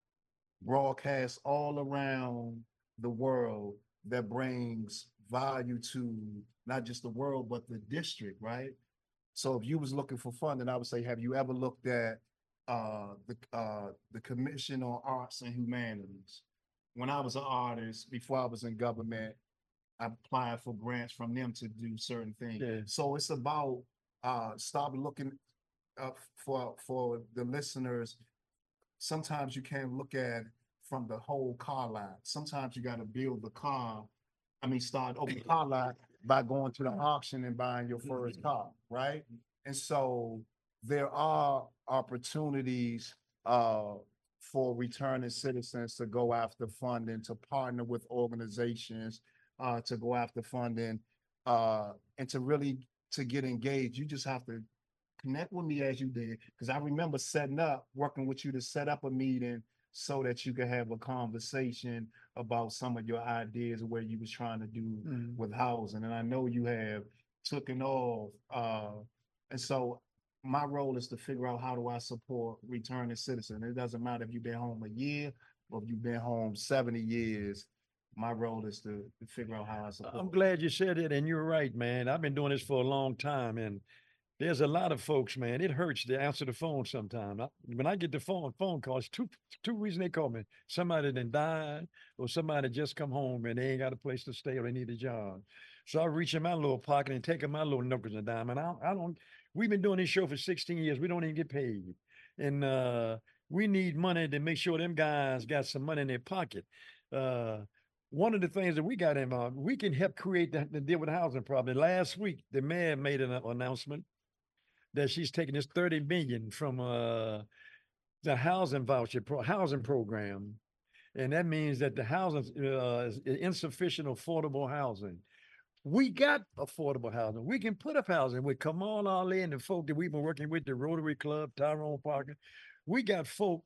Speaker 13: Broadcast all around the world that brings value to not just the world, but the district, right? So if you was looking for funding, I would say, have you ever looked at uh, the uh, the Commission on Arts and Humanities? When I was an artist, before I was in government, I applied for grants from them to do certain things.
Speaker 12: Yeah.
Speaker 13: So it's about uh, stop looking uh, for for the listeners. Sometimes you can't look at from the whole car lot. Sometimes you got to build the car. I mean, start open car lot by going to the auction and buying your first car, right? And so there are opportunities uh, for returning citizens to go after funding, to partner with organizations, uh, to go after funding, uh, and to really to get engaged. You just have to connect with me as you did, because I remember setting up, working with you to set up a meeting so that you could have a conversation about some of your ideas of what you was trying to do
Speaker 12: Mhm.
Speaker 13: with housing. And I know you have taken off. Uh, and so my role is to figure out, how do I support returning citizen? It doesn't matter if you've been home a year or if you've been home seventy years. My role is to, to figure out how I support.
Speaker 12: I'm glad you said it, and you're right, man. I've been doing this for a long time, and there's a lot of folks, man. It hurts to answer the phone sometimes. When I get the phone phone calls, two two reasons they call me: somebody that died, or somebody just come home and they ain't got a place to stay or they need a job. So I reach in my little pocket and take out my little knuckles and dime. And I, I don't. We've been doing this show for sixteen years. We don't even get paid, and uh, we need money to make sure them guys got some money in their pocket. Uh, one of the things that we got involved, we can help create the, the deal with the housing problem. Last week, the mayor made an announcement that she's taking this thirty million from uh, the housing voucher pro- housing program, and that means that the housing uh, is insufficient affordable housing. We got affordable housing. We can put up housing with Kamal Ali and the folk that we've been working with, the Rotary Club, Tyrone Parker. We got folk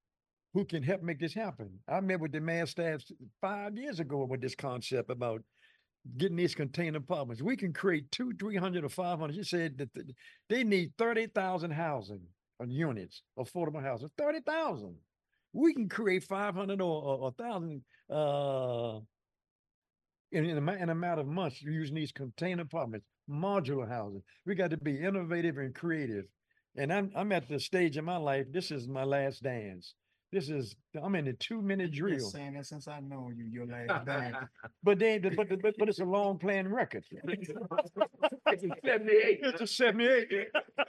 Speaker 12: who can help make this happen. I met with the mayor staff five years ago with this concept about getting these container apartments. We can create two, three hundred, or five hundred. You said that th- they need thirty thousand housing uh, units, affordable housing. Thirty thousand. We can create five hundred or or a thousand uh, in in a, ma- in a matter of months using these container apartments, modular housing. We got to be innovative and creative. And I'm I'm at the stage in my life. This is my last dance. This is I'm in the two minute
Speaker 13: You've been
Speaker 12: drill.
Speaker 13: saying that since I know you, your last day.
Speaker 12: But they, but, but, but it's a long playing record.
Speaker 4: It's a seventy-eight.
Speaker 12: It's a seventy-eight.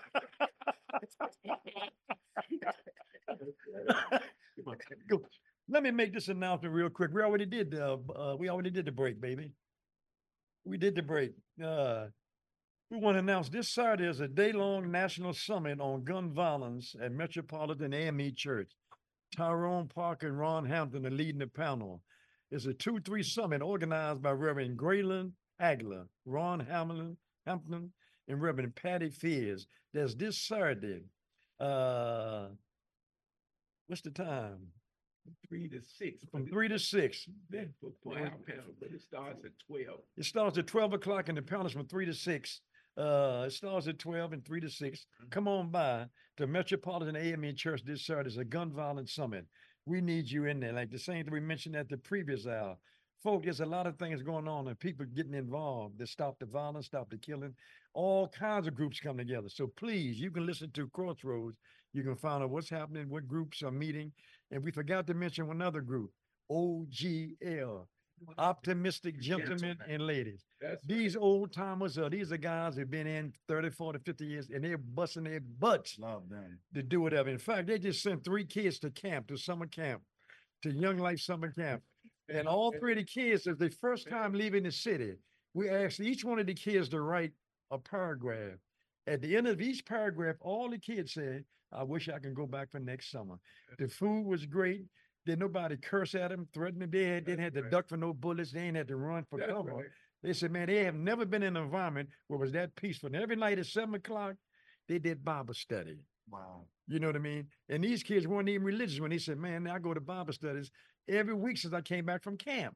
Speaker 12: Go. Let me make this announcement real quick. We already did the, uh, we already did the break, baby. We did the break. Uh, we want to announce this Saturday is a day-long national summit on gun violence at Metropolitan A M E Church. Tyrone Parker and Ron Hampton are leading the panel. It's a two three summit organized by Reverend Graylan Agler, Ron Hamlin, Hampton, and Reverend Patty Fears. That's this Saturday. Uh, what's the time?
Speaker 4: Three to six.
Speaker 12: From three to six.
Speaker 4: Then for for our panel, but it starts at twelve.
Speaker 12: It starts at twelve o'clock and the panel's from three to six. Uh, it starts at twelve and three to six. Come on by to Metropolitan A M E Church this Saturday. It's a gun violence summit. We need you in there. Like the same thing we mentioned at the previous hour. folk, there's a lot of things going on and people getting involved to stop the violence, stop the killing. All kinds of groups come together. So please, you can listen to Crossroads. You can find out what's happening, what groups are meeting. And we forgot to mention one other group, O G L, Optimistic Gentlemen and Ladies.
Speaker 4: That's
Speaker 12: These old timers are, these are guys who've been in thirty, forty, fifty years and they're busting their butts
Speaker 13: Love them.
Speaker 12: to do whatever. In fact, they just sent three kids to camp, to summer camp, to Young Life Summer Camp. And all three of the kids, as their first time leaving the city, we asked each one of the kids to write a paragraph. At the end of each paragraph, all the kids said, I wish I could go back for next summer. The food was great. Did nobody curse at them, threaten them? They had, didn't have to duck for no bullets. They ain't had to run for
Speaker 4: That's
Speaker 12: cover.
Speaker 4: right.
Speaker 12: They said, man, they have never been in an environment where it was that peaceful. And every night at seven o'clock, they did Bible study.
Speaker 13: Wow.
Speaker 12: You know what I mean? And these kids weren't even religious when they said, man, I go to Bible studies every week since I came back from camp.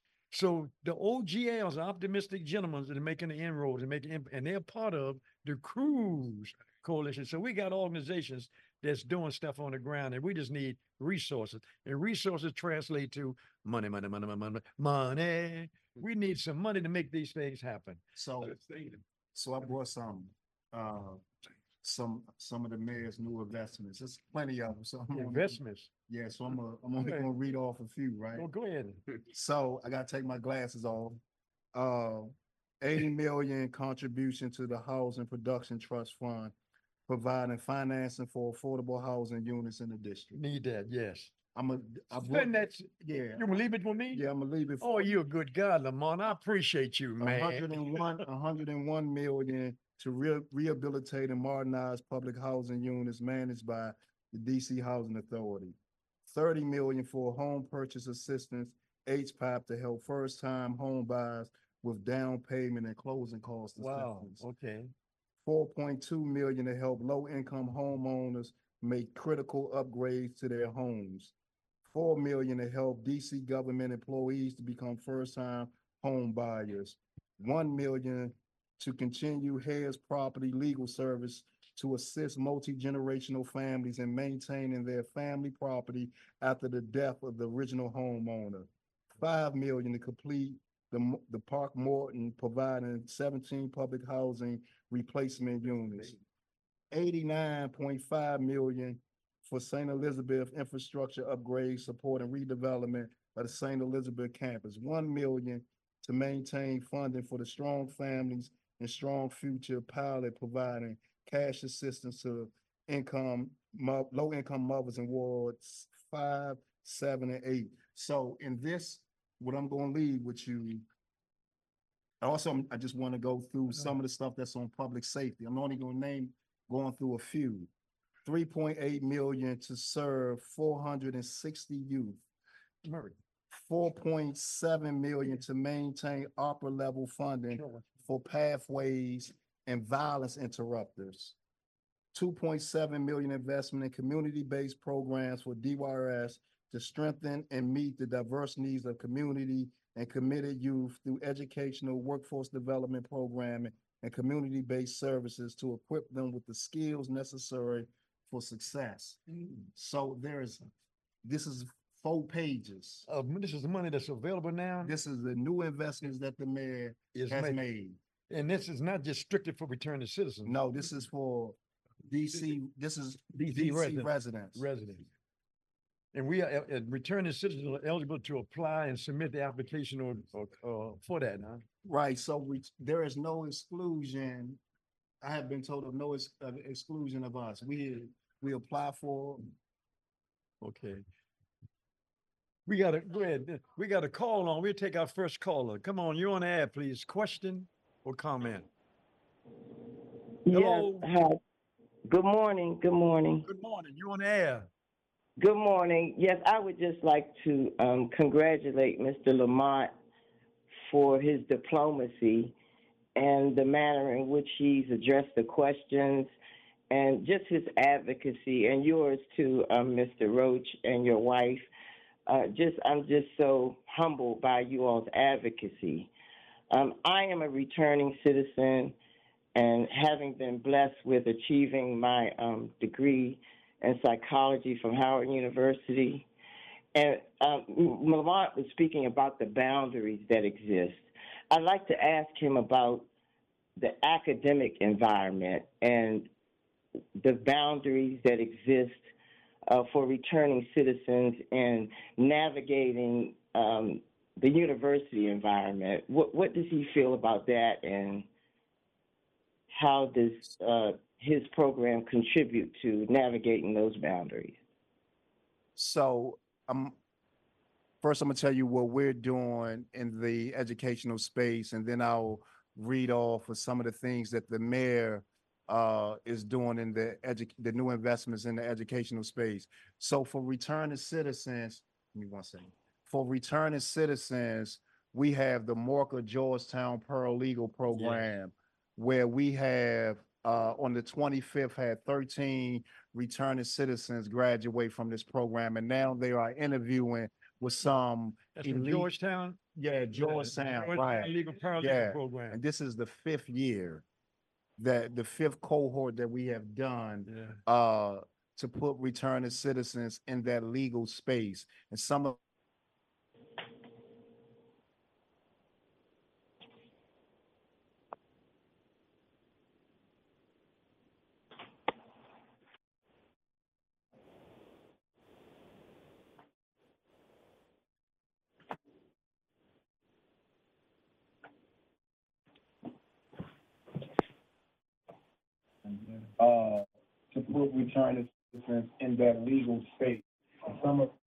Speaker 12: So the O G Ls are optimistic gentlemen that are making the inroads and making, and they're part of the Cruise Coalition. So we got organizations that's doing stuff on the ground, and we just need resources. And resources translate to money, money, money, money, money, money. We need some money to make these things happen.
Speaker 13: So, so I brought some, uh, some, some of the mayor's new investments. There's plenty of them. So I'm gonna-
Speaker 12: Investments.
Speaker 13: Yeah, so I'm gonna, I'm only
Speaker 12: Go ahead.
Speaker 13: gonna read off a few, right?
Speaker 12: Well, go ahead.
Speaker 13: So I gotta take my glasses off. Uh, eighty million contribution to the Housing Production Trust Fund, providing financing for affordable housing units in the district.
Speaker 12: Need that, yes.
Speaker 13: I'm a, I brought,
Speaker 12: Spend that,
Speaker 13: yeah,
Speaker 12: you gonna leave it for me?
Speaker 13: yeah, I'm gonna leave it.
Speaker 12: Oh, you're a good guy, Lamont. I appreciate you,
Speaker 13: A
Speaker 12: man.
Speaker 13: hundred and one, a hundred and one million to re- rehabilitate and modernize public housing units managed by the D C Housing Authority. Thirty million for home purchase assistance, H P A P, to help first-time home buyers with down payment and closing cost
Speaker 12: Wow,
Speaker 13: assistance.
Speaker 12: okay.
Speaker 13: Four point two million to help low-income homeowners make critical upgrades to their homes. Four million to help D C government employees to become first-time home buyers. One million to continue Harris Property Legal Service to assist multi-generational families in maintaining their family property after the death of the original homeowner. Five million to complete the, Mo- the Park Morton, providing seventeen public housing replacement units. Eighty-nine point five million for Saint Elizabeth infrastructure upgrades, supporting redevelopment of the Saint Elizabeth campus. One million to maintain funding for the Strong Families and Strong Future pilot, providing cash assistance to income, mo- low-income mothers in wards five, seven, and eight. So in this, what I'm gonna leave with you, also, I'm- I just want to go through some of the stuff that's on public safety. I'm only gonna name, going through a few. Three point eight million to serve four hundred and sixty youth.
Speaker 12: Murray.
Speaker 13: Four point seven million to maintain opera level funding for pathways and violence interrupters. Two point seven million investment in community-based programs for D Y R S to strengthen and meet the diverse needs of community and committed youth through educational workforce development programming and community-based services to equip them with the skills necessary for success. So there's, this is four pages.
Speaker 12: Uh, this is the money that's available now.
Speaker 13: This is the new investments that the mayor
Speaker 12: Is
Speaker 13: has
Speaker 12: made.
Speaker 13: made.
Speaker 12: And this is not just strictly for returning citizens.
Speaker 13: No, this is for D C, this is
Speaker 12: D C
Speaker 13: D C
Speaker 12: residents.
Speaker 13: residents.
Speaker 12: Residents. And we are, uh, uh, returning citizens are eligible to apply and submit the application or, or, uh, for that, huh?
Speaker 13: Right, so we, there is no exclusion. I have been told of no ex- of exclusion of us. We, we apply for,
Speaker 12: Okay. We got to, go ahead. We got a call on. We'll take our first caller. Come on, you're on the air, please. Question or comment? Hello?
Speaker 5: Yes, hi. Good morning, good morning.
Speaker 12: Good morning. You on the air?
Speaker 5: Good morning. Yes, I would just like to um, congratulate Mister Lamont for his diplomacy and the manner in which he's addressed the questions and just his advocacy, and yours too, um, Mister Roach, and your wife. Uh, just, I'm just so humbled by you all's advocacy. Um, I am a returning citizen, and having been blessed with achieving my um, degree in psychology from Howard University, And um, Lamont was speaking about the boundaries that exist. I'd like to ask him about the academic environment and the boundaries that exist uh, for returning citizens and navigating um, the university environment. What, what does he feel about that, and how does uh, his program contribute to navigating those boundaries?
Speaker 13: So, um, first I'm gonna tell you what we're doing in the educational space, and then I'll read off of some of the things that the mayor uh, is doing in the edu- the new investments in the educational space. So for returning citizens, give me one second. For returning citizens, we have the Morka Georgetown Paralegal Program, where we have uh, on the twenty-fifth had thirteen returning citizens graduate from this program, and now they are interviewing with some
Speaker 12: That's from
Speaker 13: elite-
Speaker 12: Georgetown?
Speaker 13: Yeah, Georgetown,
Speaker 12: Georgetown
Speaker 13: right?
Speaker 12: Legal Paralegal
Speaker 13: Yeah,
Speaker 12: Program.
Speaker 13: and this is the fifth year that the fifth cohort that we have done uh, to put returning citizens in that legal space, and some of uh, to put returning citizens in that legal space. Some of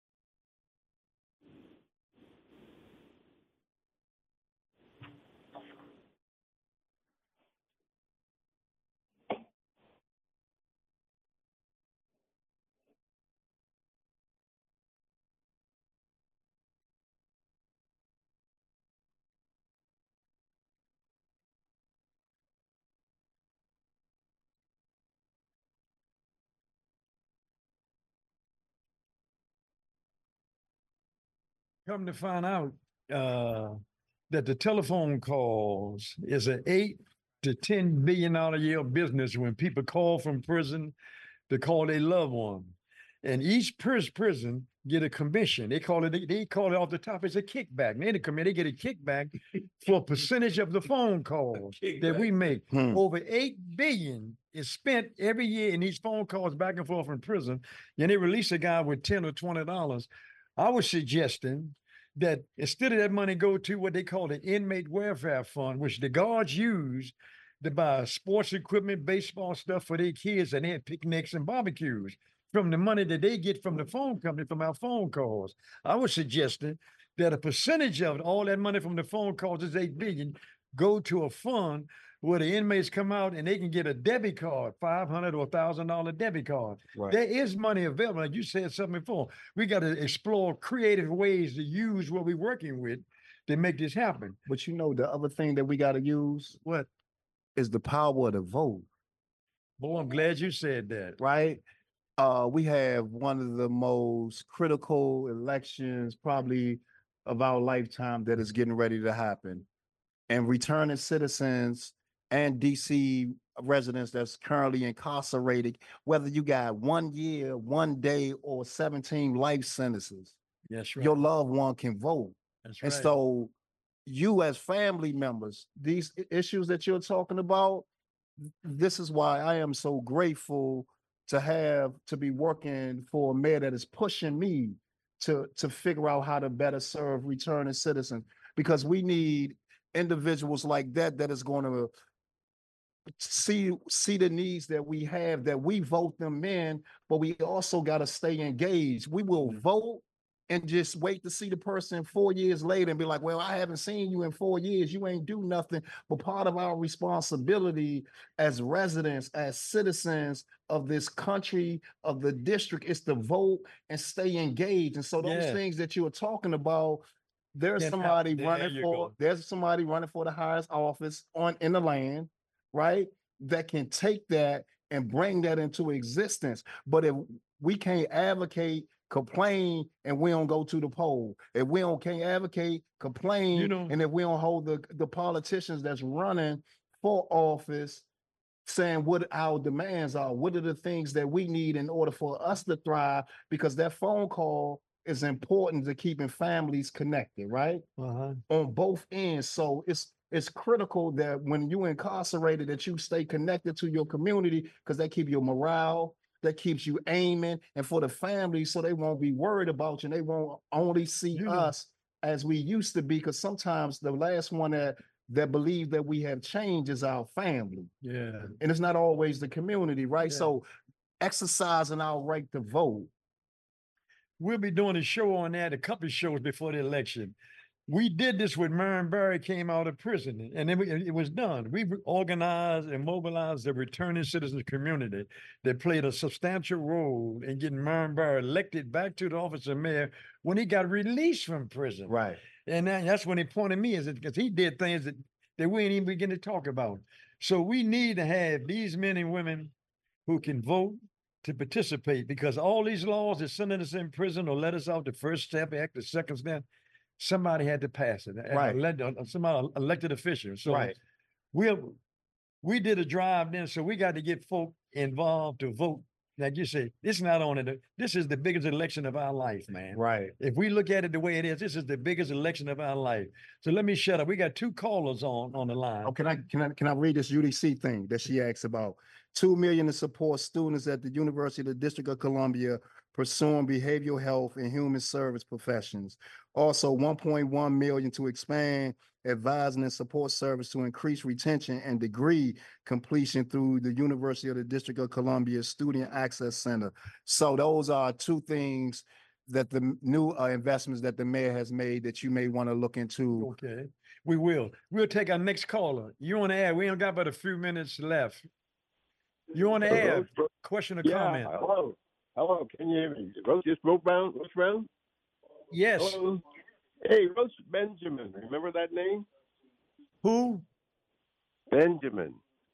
Speaker 12: Come to find out uh, that the telephone calls is an eight to ten billion dollar a year business when people call from prison to call their loved one, and each pris- prison get a commission. They call it they, they call it off the top. It's a kickback. And they come in, they get a kickback for a percentage of the phone calls that we make.
Speaker 13: Hmm.
Speaker 12: Over eight billion is spent every year in these phone calls back and forth from prison. Then they release a guy with ten or twenty dollars. I was suggesting that instead of that money go to what they call the inmate welfare fund, which the guards use to buy sports equipment, baseball stuff for their kids, and they had picnics and barbecues from the money that they get from the phone company from our phone calls. I was suggesting that a percentage of it, all that money from the phone calls is eight billion, go to a fund where the inmates come out and they can get a debit card, five hundred or a thousand dollar debit card.
Speaker 13: Right.
Speaker 12: There is money available. Like you said something before. We got to explore creative ways to use what we're working with to make this happen.
Speaker 13: But you know, the other thing that we got to use,
Speaker 12: what,
Speaker 13: is the power of the vote.
Speaker 12: Boy, I'm glad you said that.
Speaker 13: Right? Uh, we have one of the most critical elections probably of our lifetime that is getting ready to happen. And returning citizens and D C residents that's currently incarcerated, whether you got one year, one day, or seventeen life sentences,
Speaker 12: That's right.
Speaker 13: your loved one can vote.
Speaker 12: That's
Speaker 13: And
Speaker 12: right.
Speaker 13: so you as family members, these i- issues that you're talking about, this is why I am so grateful to have to be working for a mayor that is pushing me to to figure out how to better serve returning citizens, because we need individuals like that that is going to see see the needs that we have, that we vote them in, but we also got to stay engaged. We will vote and just wait to see the person four years later and be like, well, I haven't seen you in four years. You ain't do nothing. But part of our responsibility as residents, as citizens of this country, of the district, is to vote and stay engaged. And so those
Speaker 12: Yeah.
Speaker 13: things that you were talking about, there's
Speaker 12: Can
Speaker 13: somebody
Speaker 12: happen. There
Speaker 13: running
Speaker 12: you
Speaker 13: for,
Speaker 12: go.
Speaker 13: there's somebody running for the highest office on in the land, right? That can take that and bring that into existence. But if we can't advocate, complain, and we don't go to the poll, if we don't can't advocate, complain,
Speaker 12: You know-
Speaker 13: and if we don't hold the, the politicians that's running for office saying what our demands are, what are the things that we need in order for us to thrive, because that phone call is important to keeping families connected, right?
Speaker 12: Uh-huh.
Speaker 13: On both ends. So it's it's critical that when you incarcerated that you stay connected to your community because they keep your morale, that keeps you aiming, and for the family, so they won't be worried about you and they won't only see
Speaker 12: You know-
Speaker 13: us as we used to be. Because sometimes the last one that that believe that we have changed is our family.
Speaker 12: Yeah.
Speaker 13: And it's not always the community, right?
Speaker 12: Yeah.
Speaker 13: So exercising our right to vote.
Speaker 12: We'll be doing a show on that, a couple of shows before the election. We did this when Marion Barry came out of prison, and then we, it was done. We organized and mobilized the returning citizens community that played a substantial role in getting Marion Barry elected back to the office of mayor when he got released from prison.
Speaker 13: Right.
Speaker 12: And that- that's when he pointed me as because he did things that, that we ain't even begin to talk about. So we need to have these men and women who can vote to participate, because all these laws that sending us in prison or let us out the first step act, the second step, somebody had to pass it. a-
Speaker 13: Right.
Speaker 12: elect- uh, Somebody elected official. So
Speaker 13: Right.
Speaker 12: we we did a drive then, so we got to get folk involved to vote. Like you say, this is not only the, this is the biggest election of our life, man.
Speaker 13: Right.
Speaker 12: If we look at it the way it is, this is the biggest election of our life. So let me shut up. We got two callers on on the line.
Speaker 13: Oh, can I can I can I read this U D C thing that she asks about? Two million to support students at the University of the District of Columbia pursuing behavioral health and human service professions. Also, one point one million to expand advising and support service to increase retention and degree completion through the University of the District of Columbia Student Access Center. So those are two things that the m- new uh, investments that the mayor has made that you may want to look into.
Speaker 12: Okay, we will. We'll take our next caller. You on the air. We only got about a few minutes left. You on the
Speaker 14: Hello,
Speaker 12: air.
Speaker 14: Ro-
Speaker 12: Question or
Speaker 14: yeah,
Speaker 12: comment?
Speaker 14: hello. Hello, can you hear me? Roach just broke down. What's round?
Speaker 12: Yes.
Speaker 14: Hello. Hey, Roach Benjamin. Remember that name?
Speaker 12: Who?
Speaker 14: Benjamin.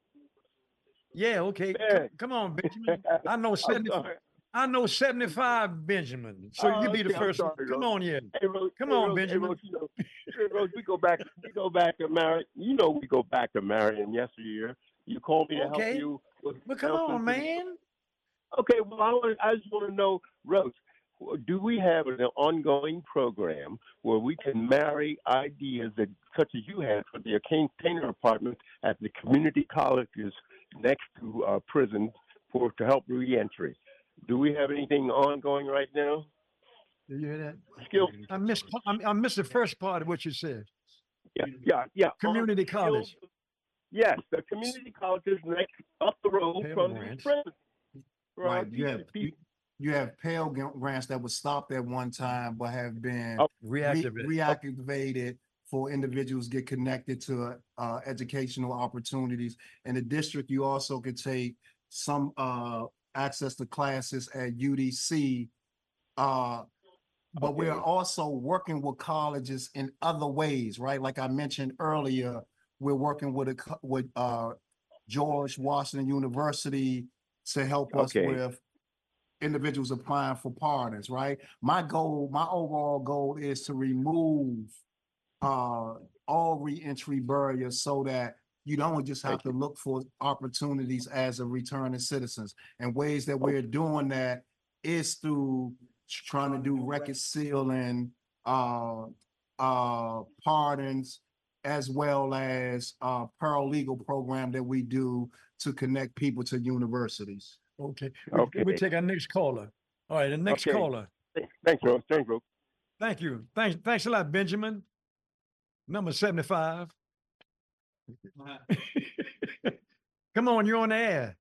Speaker 12: Yeah, okay. C-
Speaker 14: Yeah.
Speaker 12: Come on, Benjamin. I know
Speaker 14: I'm
Speaker 12: seventy.
Speaker 14: sorry.
Speaker 12: I know seventy-five, Benjamin. So
Speaker 14: Oh,
Speaker 12: you be the
Speaker 14: okay, I'm
Speaker 12: first. one.
Speaker 14: sorry,
Speaker 12: Come
Speaker 14: Roach.
Speaker 12: on, yeah.
Speaker 14: Hey, Roach,
Speaker 12: Come
Speaker 14: hey,
Speaker 12: on,
Speaker 14: Roach, hey,
Speaker 12: Benjamin.
Speaker 14: Roach, you know, hey, Roach, we go back. We go back to Marion. You know, we go back to Marion yesteryear. You called me to
Speaker 12: Okay.
Speaker 14: help you. With
Speaker 12: But come on,
Speaker 14: announcements and-
Speaker 12: man.
Speaker 14: Okay, well, I, want, I just want to know, Roach, do we have an ongoing program where we can marry ideas that, such as you had for the container apartments at the community colleges next to uh, prisons for to help reentry? Do we have anything ongoing right now?
Speaker 12: Did you hear that?
Speaker 14: Skill.
Speaker 12: I missed. I, I missed the first part of what you said.
Speaker 14: Yeah, yeah, yeah.
Speaker 12: Community
Speaker 14: on
Speaker 12: college.
Speaker 14: skills- Yes, the community colleges next up the road
Speaker 12: Pell
Speaker 14: from
Speaker 12: Grants.
Speaker 14: the prisons. For our
Speaker 13: Right, you have, you,
Speaker 14: people.
Speaker 13: you have Pell Grant- grants that were stopped at one time, but have been
Speaker 14: Oh,
Speaker 13: re-
Speaker 12: Reactivate.
Speaker 13: reactivated for individuals get connected to uh, educational opportunities. In the district, you also could take some uh, access to classes at U D C. Uh, but we're
Speaker 14: Okay.
Speaker 13: also working with colleges in other ways, right? Like I mentioned earlier, we're working with a co- with uh, George Washington University to help us
Speaker 14: Okay.
Speaker 13: with individuals applying for pardons, right? My goal, my overall goal is to remove uh, all reentry barriers so that you don't just have
Speaker 14: Thank
Speaker 13: to look for opportunities as a returning citizens. And ways that we're doing that is through trying to do record sealing, uh, uh, pardons, as well as uh, paralegal program that we do to connect people to universities.
Speaker 12: Okay. We,
Speaker 14: Okay.
Speaker 12: we take our next caller. All right, the next
Speaker 14: Okay.
Speaker 12: caller.
Speaker 14: Thanks, Roach. Thanks, Roach.
Speaker 12: Thank you. Thanks. Thanks a lot, Benjamin. Number seventy-five. Come on, you're on the air.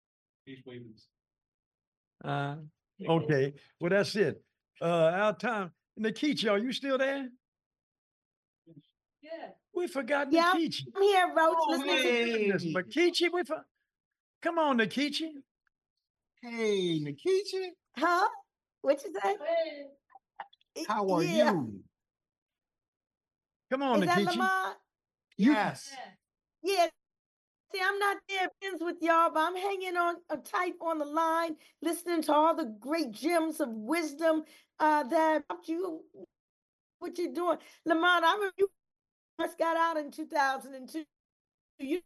Speaker 12: Uh, okay. Well, that's it. Uh, our time. Nikichi, are you still there?
Speaker 15: Yeah.
Speaker 12: We forgot
Speaker 15: Yeah,
Speaker 12: Nikichi.
Speaker 15: I'm here, Roach,
Speaker 12: Oh,
Speaker 15: listening
Speaker 12: my
Speaker 15: to
Speaker 12: goodness,
Speaker 15: you.
Speaker 12: Nikichi, we for... Come on, Nikichi.
Speaker 13: Hey, Nikichi,
Speaker 15: Huh? What you say?
Speaker 13: how are
Speaker 15: Yeah.
Speaker 13: you?
Speaker 12: Come on,
Speaker 15: Is that
Speaker 12: Nikichi.
Speaker 15: Lamont?
Speaker 13: Yes.
Speaker 15: Yeah. See, I'm not there friends with y'all, but I'm hanging on uh, tight on the line, listening to all the great gems of wisdom uh, that you, what you're doing. Lamont, I remember you first got out in two thousand two. You,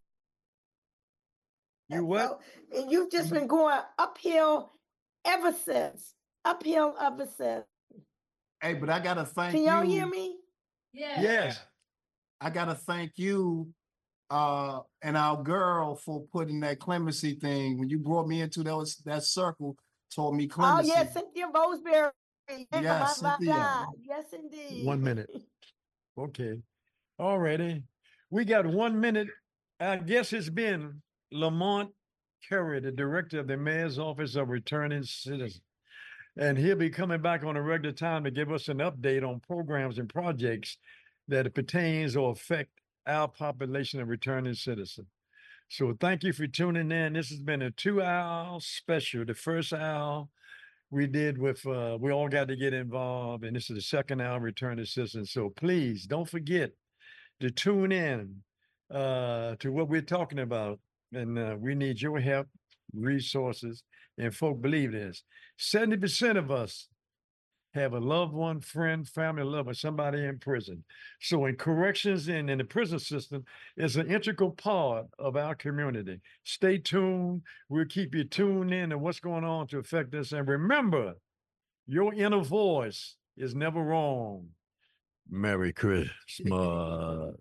Speaker 12: You what?
Speaker 15: so, and you've just been going uphill ever since. Uphill ever since.
Speaker 13: Hey, but I gotta thank
Speaker 15: Can
Speaker 13: you.
Speaker 15: y'all hear me?
Speaker 12: Yeah. Yes.
Speaker 13: I gotta thank you uh and our girl for putting that clemency thing. When you brought me into those that circle, told me
Speaker 15: Oh,
Speaker 13: clemency.
Speaker 15: yes, Cynthia Roseberry.
Speaker 13: Yes, Cynthia.
Speaker 15: Yes, indeed.
Speaker 12: One minute. Okay. All righty. We got one minute. I guess it's been Lamont Curry, the director of the Mayor's Office of Returning Citizens. And he'll be coming back on a regular time to give us an update on programs and projects that pertains or affect our population of returning citizens. So thank you for tuning in. This has been a two-hour special. The first hour we did with, uh, we all got to get involved, and this is the second hour, returning citizens. So please don't forget to tune in uh, to what we're talking about. And uh, we need your help, resources, and folk believe this. seventy percent of us have a loved one, friend, family, lover, somebody in prison. So in corrections and in the prison system is an integral part of our community. Stay tuned. We'll keep you tuned in to what's going on to affect us. And remember, your inner voice is never wrong. Merry Christmas.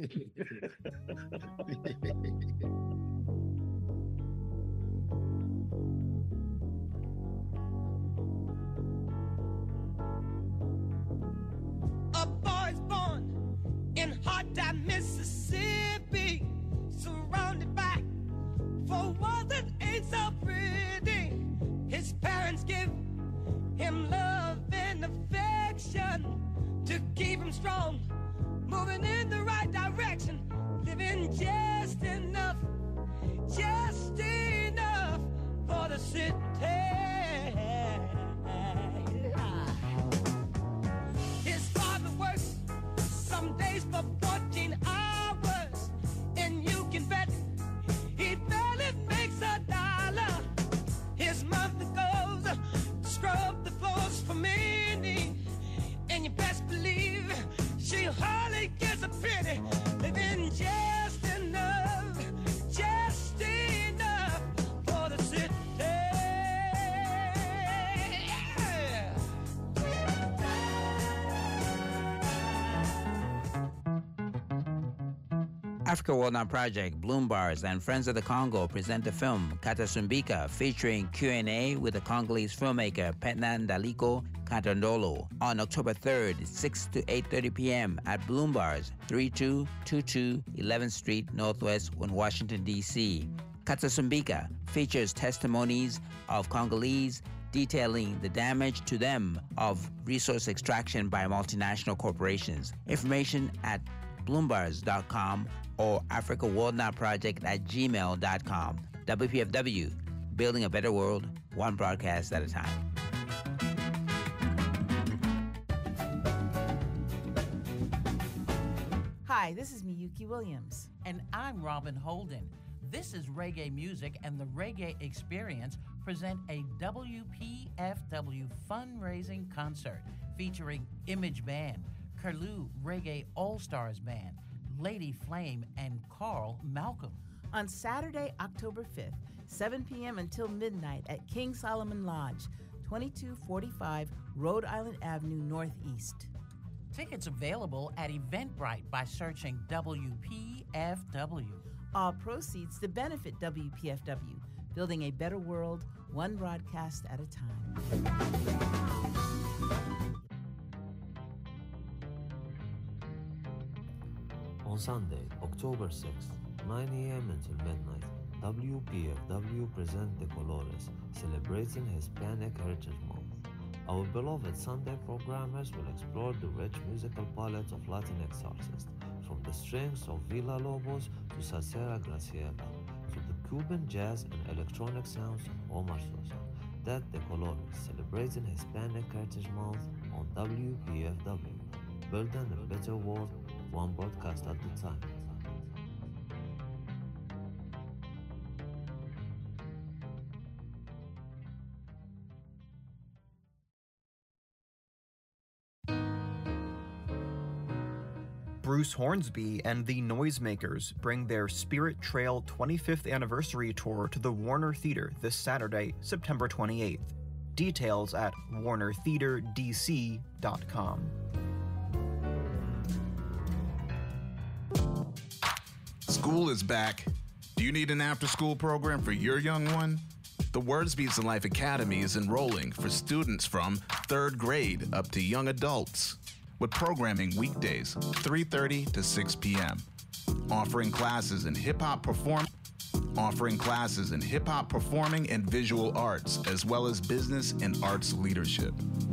Speaker 16: A boy's born in Hot Dam, Mississippi, surrounded by four walls that ain't so pretty. His parents give him love and affection to keep him strong, moving in the right direction, living just enough, just enough for the city. His father works some days for fourteen hours, and you can bet he barely makes a dollar. His mother goes to scrub the floors for many, and you best believe she hardly gets a penny, living just enough, just enough for the city.
Speaker 17: Africa World Now Project, Bloom Bars, and Friends of the Congo present the film Katasumbika, featuring Q and A with the Congolese filmmaker Petnan Daliko Katondolo on October third, six to eight thirty p.m. at Bloom Bars, thirty-two twenty-two eleventh Street Northwest in Washington, D C Katasumbika features testimonies of Congolese detailing the damage to them of resource extraction by multinational corporations. Information at bloombars dot com or Africa World Now Project at gmail dot com. W P F W, building a better world, one broadcast at a time.
Speaker 2: Hi, this is Miyuki Williams.
Speaker 1: And I'm Robin Holden. This is Reggae Music and the Reggae Experience present a W P F W fundraising concert featuring Image Band, Curlew Reggae All-Stars Band, Lady Flame, and Carl Malcolm.
Speaker 2: On Saturday, October fifth, seven p.m. until midnight at King Solomon Lodge, twenty-two forty-five Rhode Island Avenue Northeast.
Speaker 1: Tickets available at Eventbrite by searching W P F W.
Speaker 2: All proceeds to benefit W P F W, building a better world, one broadcast at a time.
Speaker 18: On Sunday, October sixth, nine a.m. until midnight, W P F W present the Colores, celebrating Hispanic Heritage Month. Our beloved Sunday programmers will explore the rich musical palette of Latinx artists, from the strings of Villa Lobos to Salsera Graciela, to the Cuban jazz and electronic sounds of Omar Sosa. That the Colores, celebrating Hispanic Heritage Month on W P F W, building a better world, one broadcast at a time.
Speaker 19: Bruce Hornsby and the Noisemakers bring their Spirit Trail twenty-fifth Anniversary Tour to the Warner Theater this Saturday, September twenty-eighth. Details at warner theater d c dot com.
Speaker 20: School is back. Do you need an after-school program for your young one? The Words Beats in Life Academy is enrolling for students from third grade up to young adults, with programming weekdays, three thirty to six p.m. Offering classes in hip-hop perform, offering classes in hip-hop performing and visual arts, as well as business and arts leadership.